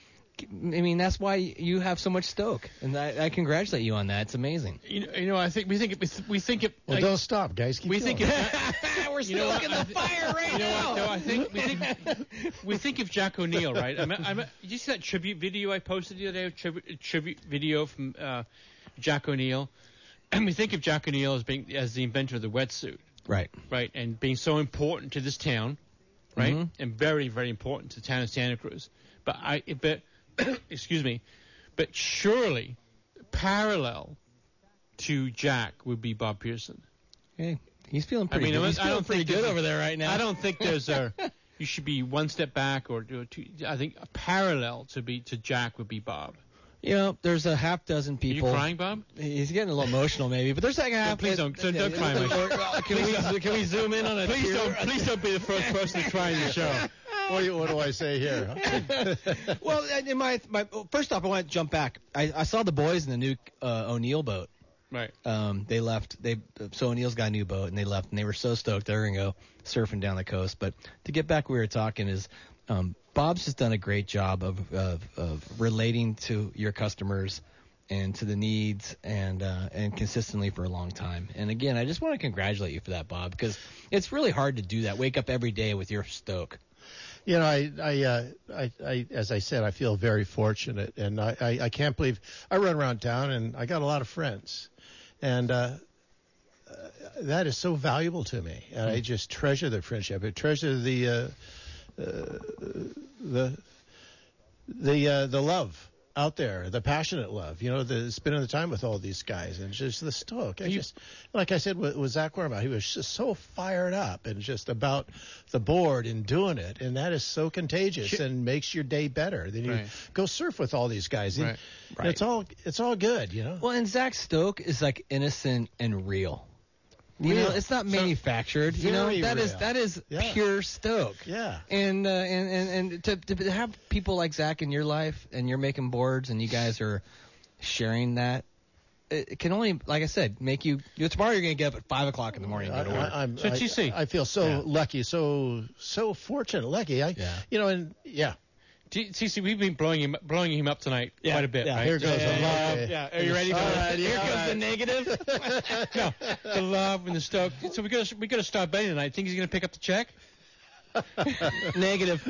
that's why you have so much stoke, and I congratulate you on that. It's amazing. I think we think it. Well, don't stop, guys. Keep going. We're still in the fire right now. No, I think we think of Jack O'Neill, right? Did you see that tribute video I posted the other day? Tribute video from Jack O'Neill, and we think of Jack O'Neill as the inventor of the wetsuit. Right, and being so important to this town, right, and very, very important to the town of Santa Cruz. But excuse me, but surely parallel to Jack would be Bob Pearson. Hey, he's feeling pretty good. He's feeling pretty good over there right now. I don't think there's you should be one step back or do two. I think a parallel to Jack would be Bob. There's a half dozen people. Are you crying, Bob? He's getting a little emotional, maybe, but there's like a half. Please don't cry. Can we zoom in on a? Please don't be the first person to cry in the show. What do I say here? Well, in my first off, I want to jump back. I saw the boys in the new O'Neill boat. Right. They left. So O'Neill's got a new boat, and they left, and they were so stoked they were gonna go surfing down the coast. But to get back, we were talking is. Bob's just done a great job of relating to your customers and to the needs and consistently for a long time. And again, I just want to congratulate you for that, Bob, because it's really hard to do that. Wake up every day with your stoke. I as I said, I feel very fortunate, and I can't believe I run around town and I got a lot of friends, and that is so valuable to me, and I just treasure the friendship. I treasure the love out there, the passionate love, spending the time with all these guys, and just the stoke. Like I said with Zach Worma, he was just so fired up and just about the board and doing it, and that is so contagious and makes your day better. Then you go surf with all these guys. Right. It's all good, Well, and Zach's stoke is like innocent and real. It's not manufactured. That is pure stoke. Yeah. And to have people like Zach in your life, and you're making boards, and you guys are sharing that, it can only, like I said, make you. Tomorrow you're gonna get up at 5:00 in the morning and go to work. So TC, I feel so lucky, so fortunate, lucky. TC, we've been blowing him up tonight quite a bit. Yeah, right? here goes the love. Yeah, are you ready for that? Here comes the negative. No, the love and the stoke. So we got to start betting tonight. Think he's going to pick up the check? Negative.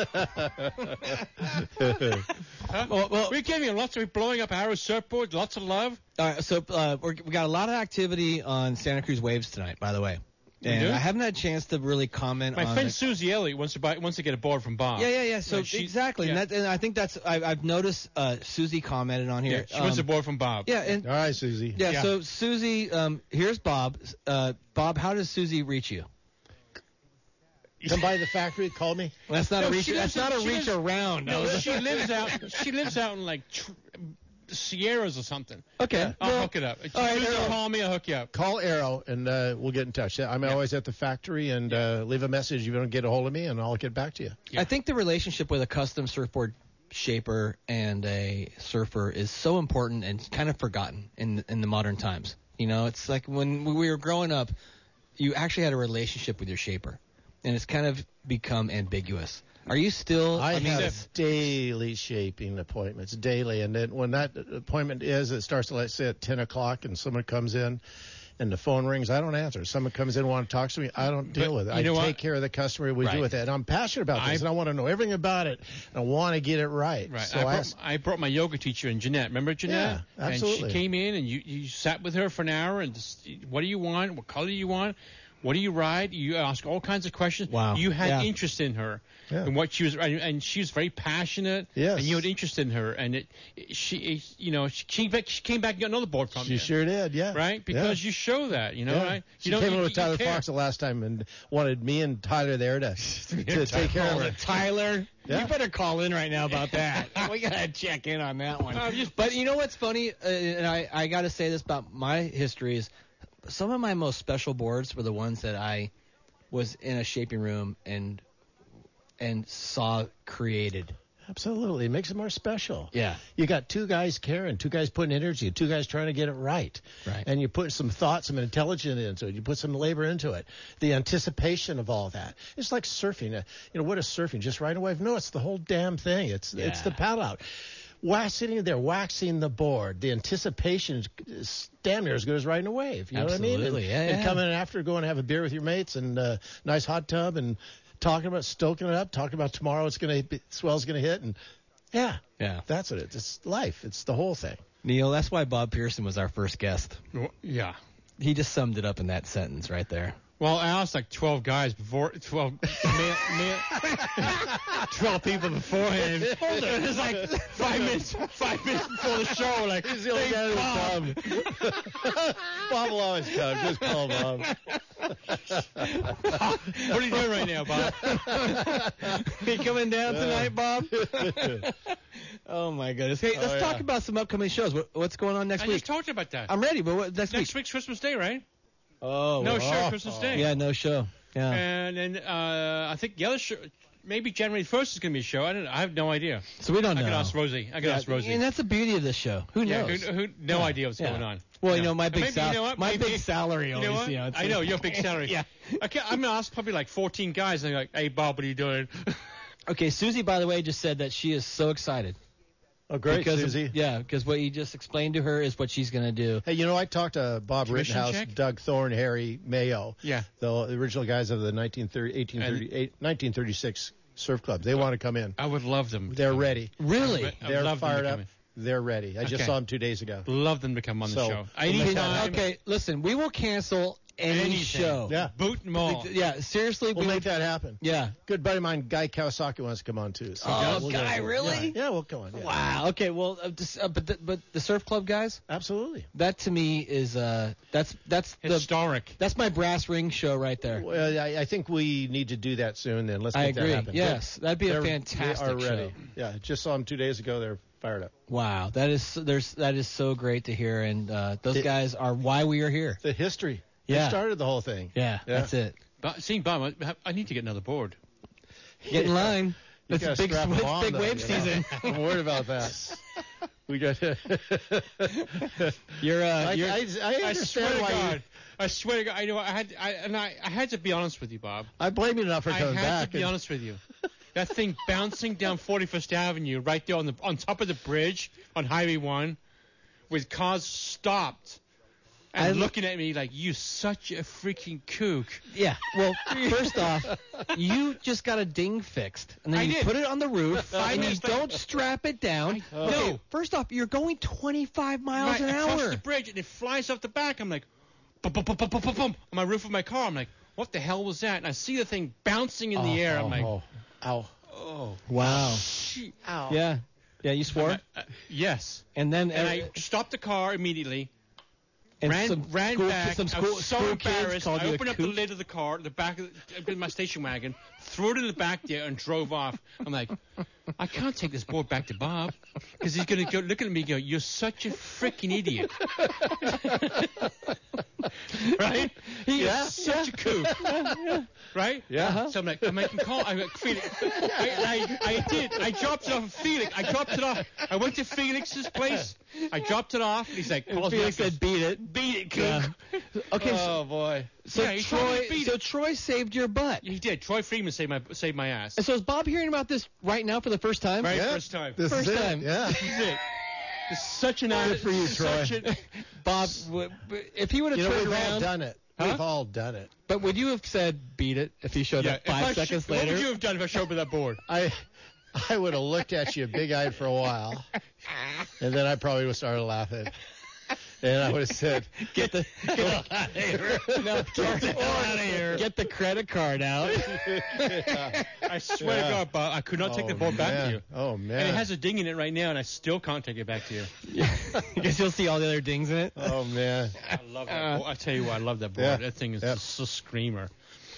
Well, we're giving we're blowing up Arrow surfboards, lots of love. All right, so we got a lot of activity on Santa Cruz Waves tonight, by the way. And do? I haven't had a chance to really comment on My friend Susie Elliott wants to get a board from Bob. Yeah. So she- exactly, yeah. and I think that's I've noticed Susie commented on here. Yeah, she wants a board from Bob. Yeah, and All right, Susie. yeah. So Susie, here's Bob. Bob, how does Susie reach you? Come by the factory, call me. Well, that's not No, a reach. she That's not a doesn't- she reach doesn't- around. No, she lives out. She lives out in like Sierras or something. Okay. I'll hook it up. all right, Susie, Arrow. call me. I'll hook you up. Call Arrow, and we'll get in touch. I'm always at the factory, and leave a message if you don't get a hold of me, and I'll get back to you. I think the relationship with a custom surfboard shaper and a surfer is so important and kind of forgotten in the modern times. You know, it's like when we were growing up, you actually had a relationship with your shaper, and it's kind of become ambiguous. Are you still? I mean, have daily shaping appointments, daily, and then when that appointment is, it starts, let's say, at 10 o'clock, and someone comes in, and the phone rings, I don't answer. Someone comes in and wants to talk to me, I don't deal with it. I take care of the customer, we do with it. And I'm passionate about this, and I want to know everything about it, and I want to get it right. Right. So I brought my yoga teacher in, Jeanette. Remember Jeanette? Yeah, absolutely. And she came in, and you sat with her for an hour, and just, what do you want? What color do you want? What do you ride? You ask all kinds of questions. Wow. You had interest in her, Yeah. and what she was, and she was very passionate. Yes. And you had interest in her, and she came back and got another board from She you. sure did, yeah. Right? Because you show that, right? She came in with Tyler Fox the last time and wanted me and Tyler there to take care of her. Tyler, Yeah. you better call in right now about that. We gotta check in on that one. But you know what's funny, and I got to say this about my history is some of my most special boards were the ones that I was in a shaping room and saw created. Absolutely. It makes it more special. Yeah. You got two guys caring, two guys putting energy, two guys trying to get it right. Right. And you put some thought, some intelligence into it. You put some labor into it. The anticipation of all that. It's like surfing. What is surfing? Just riding a wave? No, it's the whole damn thing. It's the paddle out. Sitting there waxing the board, the anticipation is damn near as good as riding a wave. You know what I mean? Absolutely, And coming in after, going and have a beer with your mates and nice hot tub and talking about stoking it up, talking about tomorrow swell's going to hit. And yeah, that's what it is. It's life. It's the whole thing. Neil, that's why Bob Pearson was our first guest. Yeah. He just summed it up in that sentence right there. Well, I asked like 12 guys before, 12 people beforehand. Hold it. It's like 5 minutes before the show. Like, He's the only guy Bob. that'll come. Bob will always come. Just call Bob. What are you doing right now, Bob? You coming down tonight, Bob? Oh, my goodness. Hey, let's talk about some upcoming shows. What's going on next I week? just talked about that. I'm ready, but what, next week's Christmas Day, right? Oh, no show Christmas Day. Yeah, no show. Yeah. And then I think the other show, maybe January 1st is going to be a show. I don't know. I have no idea. So we don't know. I can ask Rosie. And that's the beauty of this show. Who knows? No idea what's going on. Well, my big big salary always. I know your big salary. Yeah. I'm going to ask probably like 14 guys, and they're like, "Hey, Bob, what are you doing?" Okay, Susie, by the way, just said that she is so excited. Oh, great, Susie. Because what you just explained to her is what she's going to do. Hey, I talked to Bob Tuition Rittenhouse, check? Doug Thorne, Harry Mayo. Yeah. The original guys of the 1936 surf club. They want to come in. I would love them. They're ready. Really? They're fired up. They're ready. I just saw them 2 days ago. Love them to come on the show. Anytime. Okay, listen, we will cancel any show. Yeah. Boot them all. Yeah, seriously. We'll make that happen. Yeah. Good buddy of mine, Guy Kawasaki, wants to come on, too. So we'll Guy, really? Yeah, we'll come on. Yeah. Wow. Okay, well, but the surf club guys? Absolutely. That, to me, is that's historic. That's my brass ring show right there. Well, I think we need to do that soon, then. Let's make that happen. Yes, that'd be a fantastic they are ready. show. Yeah, just saw them 2 days ago. They're fired up. Wow, that is so great to hear, and those guys are why we are here. The history. Yeah. They started the whole thing. Yeah, that's it. But seeing Bob, I need to get another board. Get in line. It's big wave season. I'm worried about that. We got. I understand why. God. I swear to God, I had to be honest with you, Bob. I blame you enough for coming I back. had to be honest with you. That thing bouncing down 41st Avenue, right there on top of the bridge on Highway 1, with cars stopped and looking at me like, you such a freaking kook. Yeah. Well, first off, you just got a ding fixed, and then you put it on the roof, and you don't strap it down. No. First off, you're going 25 miles an across hour. the bridge, and it flies off the back. I'm like, bum, bum, bum, bum, bum, bum, bum, on my roof of my car. I'm like, what the hell was that? And I see the thing bouncing in the air. I'm like, ow. Oh. Wow. Shit. Ow. Yeah. Yeah, you swore? Yes. And then I stopped the car immediately. and ran back. Some I was so school kids embarrassed. called I you a opened up the kook. lid of the car, the back of my station wagon, threw it in the back there, and drove off. I'm like, I can't take this board back to Bob because he's going to go look at me and go, "You're such a freaking idiot." Right? He is such a kook. Right? Yeah. So I'm like, I'm making call. I'm like, Felix. I did. I dropped it off of Felix. I dropped it off. I went to Felix's place. I dropped it off. And he's like, And Felix said, "Beat it, beat it, kook." Yeah. Okay. Oh boy. So Yeah, he told me to beat it. Troy saved your butt. He did. Troy Freeman saved my ass. And so is Bob hearing about this right now for the first time? Very first time. This First is it. time. Yeah. This is it. It's such an honor for you, Troy. Bob, if he would have You know, turned we've all around, done it. Huh? We've all done it. but would you have said "beat it" if he showed up 5 seconds What later? would you have done if I showed up with that board? I would have looked at you big-eyed for a while, and then I probably would have started laughing. And I would have said, Get the hell out of here. No, get the hell out of here. Get the credit card out. I swear to God, Bob, I could not take the board back to you. Oh, man. And it has a ding in it right now, and I still can't take it back to you. Because you'll see all the other dings in it. Oh, man. I love that board. I tell you what, I love that board. Yeah. That thing is just a screamer.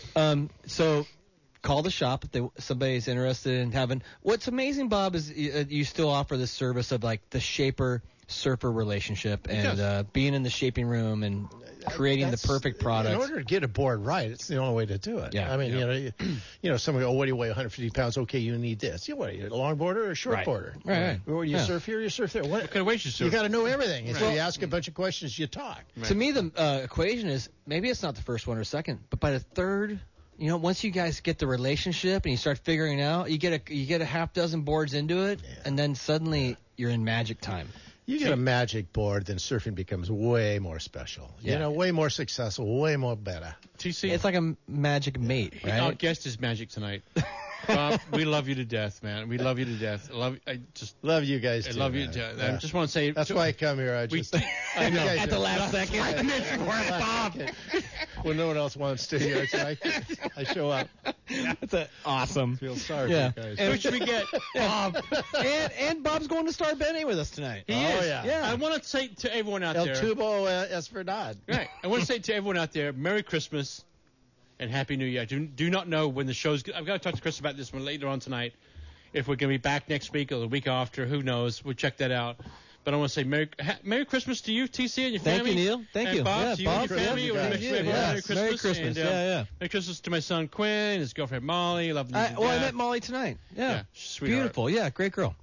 So call the shop if somebody's interested in having. What's amazing, Bob, is you still offer this service of like the shaper-surfer relationship and being in the shaping room and creating the perfect product. In order to get a board right, it's the only way to do it. Yeah. I mean, you know, someone go, "What do you weigh? 150 pounds? Okay, you need this. You what? A long boarder or a short Right. boarder? Right. Or you surf here, you surf there. What kind of weight you surf? You got to know everything. And so Right. you ask a bunch of questions, you talk. To me, the equation is maybe it's not the first one or second, but by the third, you know, once you guys get the relationship and you start figuring it out, you get a half dozen boards into it, and then suddenly you're in magic time. You get a magic board, then surfing becomes way more special. You know, way more successful, way more better. TC, It's like a magic mate, right? our guest is magic tonight. Bob, we love you to death, man. We love you to death. I just love you guys. I too, love you man. to death. Yeah. I just want to say That's why I come here. I just I know. At the last second. Bob. When no one else wants to, I show up. That's awesome. Feel sorry Yeah. for you guys. Who should we get? Bob. And Bob's going to Star Bene with us tonight. He Oh, is. yeah. I want to say to everyone out El there. Tubo Esplanade. Right. I want to say to everyone out there, Merry Christmas and Happy New Year. I do not know when the show's. I've got to talk to Chris about this one later on tonight. If we're going to be back next week or the week after, who knows? We'll check that out. But I want to say Merry Christmas to you, TC, and your Thank family. you, Neil. Thank and you. Bob, Yeah, to you Bob, and your yeah, family. you We guys. wish everyone Yeah. Merry Christmas. Merry Christmas. And, Yeah. Merry Christmas to my son Quinn, his girlfriend Molly. Love them. I met Molly tonight. Yeah. Sweetheart. Beautiful. Yeah, great girl.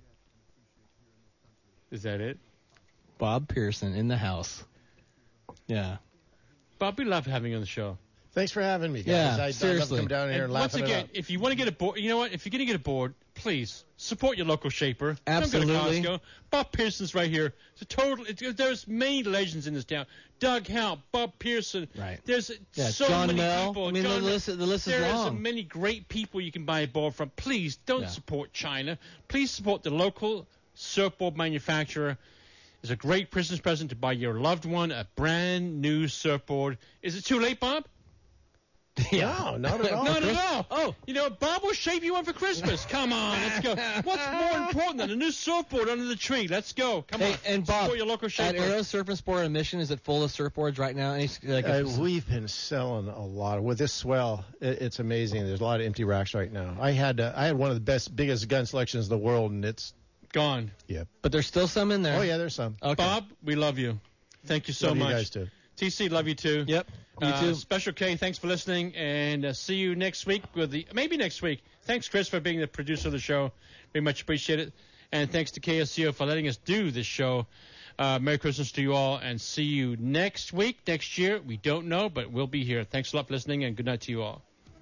Is that it? Bob Pearson in the house. Yeah. Bob, we love having you on the show. Thanks for having me, guys. Yeah, I love seriously. to come down here and laugh once it again, up. if you want to get a board, you know what? If you're going to get a board, please support your local shaper. Absolutely. Don't go to Costco. Bob Pearson's right here. It's a total. There's many legends in this town. Doug Howe, Bob Pearson. Right. There's so John many Mel. people. I mean, John the list is There long. are so many great people you can buy a board from. Please don't support China. Please support the local surfboard manufacturer. It's a great Christmas present to buy your loved one a brand new surfboard. Is it too late, Bob? No, not at all. Not at all. Oh, you know, Bob will shape you one for Christmas. Come on, let's go. What's more important than a new surfboard under the tree? Let's go. Come on. And Bob, support your local at shaper. Aero Surf and Sport and Mission, is it full of surfboards right now? We've been selling a lot. With this swell, it's amazing. There's a lot of empty racks right now. I had one of the biggest gun selections in the world, and it's gone. Yeah. But there's still some in there. Oh, yeah, there's some. Okay. Bob, we love you. Thank you so Love you much. guys, too. TC, love you too. Yep. You too. Special K, thanks for listening, and see you next week maybe next week. Thanks, Chris, for being the producer of the show. Very much appreciate it. And thanks to KSCO for letting us do this show. Merry Christmas to you all, and see you next week, next year. We don't know, but we'll be here. Thanks a lot for listening, and good night to you all.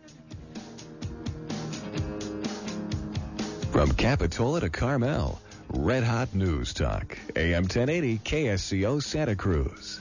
From Capitola to Carmel, Red Hot News Talk, AM 1080 KSCO Santa Cruz.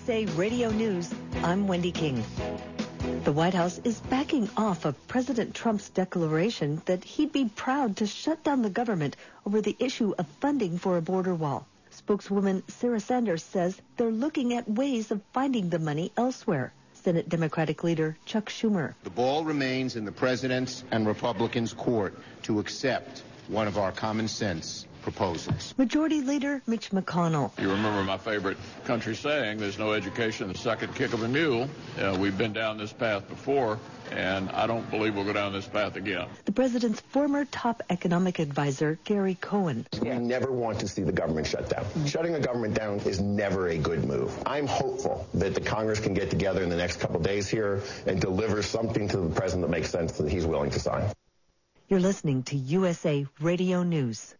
USA Radio News, I'm Wendy King. The White House is backing off of President Trump's declaration that he'd be proud to shut down the government over the issue of funding for a border wall. Spokeswoman Sarah Sanders says they're looking at ways of finding the money elsewhere. Senate Democratic leader Chuck Schumer. The ball remains in the president's and Republicans' court to accept one of our common sense proposals. Majority Leader Mitch McConnell. You remember my favorite country saying, there's no education in the second kick of a mule. We've been down this path before, and I don't believe we'll go down this path again. The president's former top economic advisor, Gary Cohen. We never want to see the government shut down. Shutting a government down is never a good move. I'm hopeful that the Congress can get together in the next couple days here and deliver something to the president that makes sense that he's willing to sign. You're listening to USA Radio News.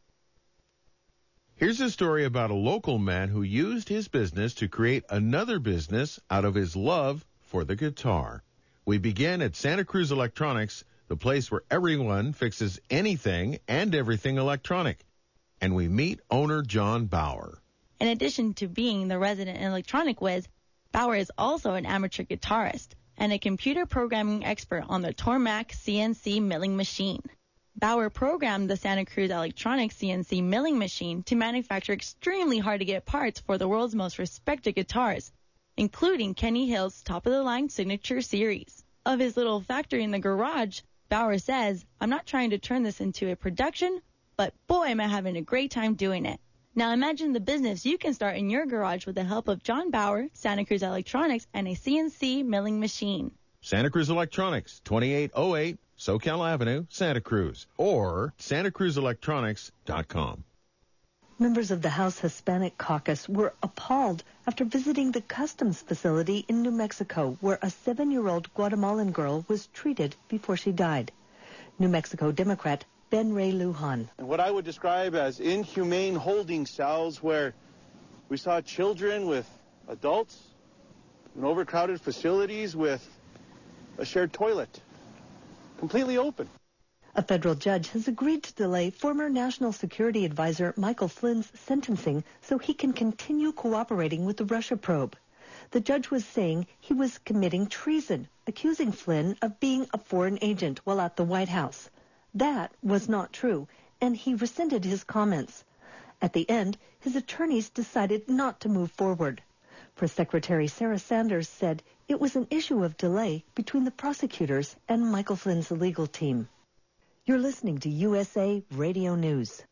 Here's a story about a local man who used his business to create another business out of his love for the guitar. We begin at Santa Cruz Electronics, the place where everyone fixes anything and everything electronic. And we meet owner John Bauer. In addition to being the resident electronic whiz, Bauer is also an amateur guitarist and a computer programming expert on the Tormac CNC milling machine. Bauer programmed the Santa Cruz Electronics CNC milling machine to manufacture extremely hard-to-get parts for the world's most respected guitars, including Kenny Hill's top-of-the-line Signature Series. Of his little factory in the garage, Bauer says, "I'm not trying to turn this into a production, but boy, am I having a great time doing it." Now imagine the business you can start in your garage with the help of John Bauer, Santa Cruz Electronics, and a CNC milling machine. Santa Cruz Electronics, 2808 SoCal Avenue, Santa Cruz, or SantaCruzElectronics.com. Members of the House Hispanic Caucus were appalled after visiting the customs facility in New Mexico, where a 7-year-old Guatemalan girl was treated before she died. New Mexico Democrat Ben Ray Lujan. And what I would describe as inhumane holding cells where we saw children with adults in overcrowded facilities with a shared toilet, completely open. A federal judge has agreed to delay former National Security Advisor Michael Flynn's sentencing so he can continue cooperating with the Russia probe. The judge was saying he was committing treason, accusing Flynn of being a foreign agent while at the White House. That was not true, and he rescinded his comments. At the end, his attorneys decided not to move forward. Press Secretary Sarah Sanders said it was an issue of delay between the prosecutors and Michael Flynn's legal team. You're listening to USA Radio News.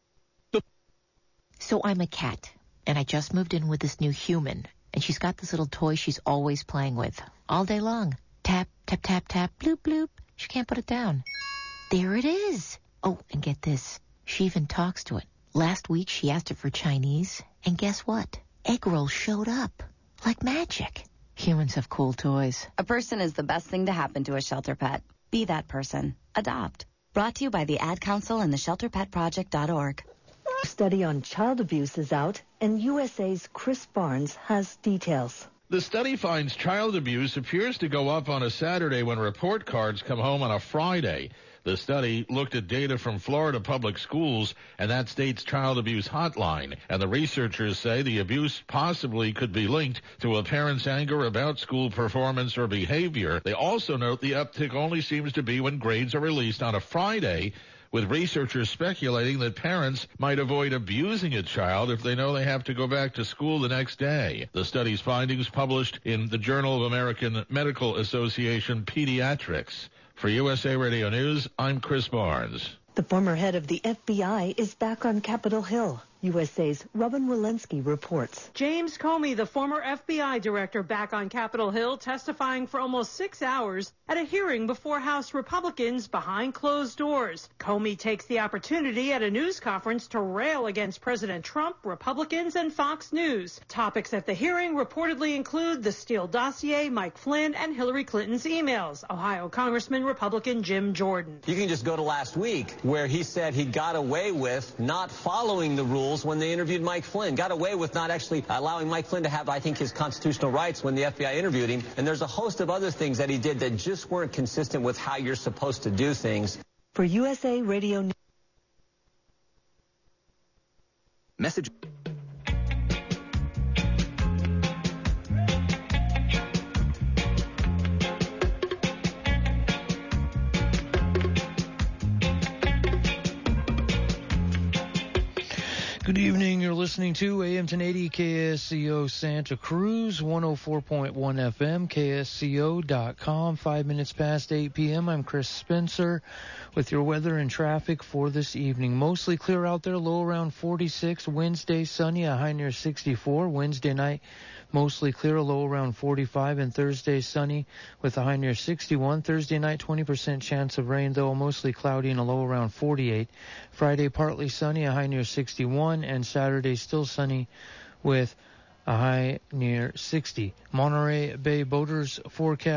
So I'm a cat, and I just moved in with this new human, and she's got this little toy she's always playing with, all day long. Tap, tap, tap, tap, bloop, bloop. She can't put it down. There it is. Oh, and get this. She even talks to it. Last week, she asked it for Chinese, and guess what? Egg rolls showed up. Like magic. Humans have cool toys. A person is the best thing to happen to a shelter pet. Be that person. Adopt. Brought to you by the Ad Council and the ShelterPetProject.org. A study on child abuse is out, and USA's Chris Barnes has details. The study finds child abuse appears to go up on a Saturday when report cards come home on a Friday. The study looked at data from Florida public schools and that state's child abuse hotline, and the researchers say the abuse possibly could be linked to a parent's anger about school performance or behavior. They also note the uptick only seems to be when grades are released on a Friday, with researchers speculating that parents might avoid abusing a child if they know they have to go back to school the next day. The study's findings published in the Journal of American Medical Association Pediatrics. For USA Radio News, I'm Chris Barnes. The former head of the FBI is back on Capitol Hill. USA's Robin Walensky reports. James Comey, the former FBI director, back on Capitol Hill, testifying for almost 6 hours at a hearing before House Republicans behind closed doors. Comey takes the opportunity at a news conference to rail against President Trump, Republicans, and Fox News. Topics at the hearing reportedly include the Steele dossier, Mike Flynn, and Hillary Clinton's emails. Ohio Congressman Republican Jim Jordan. You can just go to last week where he said he got away with not following the rules when they interviewed Mike Flynn, got away with not actually allowing Mike Flynn to have, I think, his constitutional rights when the FBI interviewed him. And there's a host of other things that he did that just weren't consistent with how you're supposed to do things. For USA Radio News. Good evening. You're listening to AM 1080 KSCO Santa Cruz, 104.1 FM, KSCO.com. 5 minutes past 8 p.m. I'm Chris Spencer with your weather and traffic for this evening. Mostly clear out there, low around 46. Wednesday, sunny, a high near 64. Wednesday night, mostly clear, a low around 45. And Thursday, sunny with a high near 61. Thursday night, 20% chance of rain, though mostly cloudy and a low around 48. Friday, partly sunny, a high near 61. And Saturday, still sunny with a high near 60. Monterey Bay boaters forecast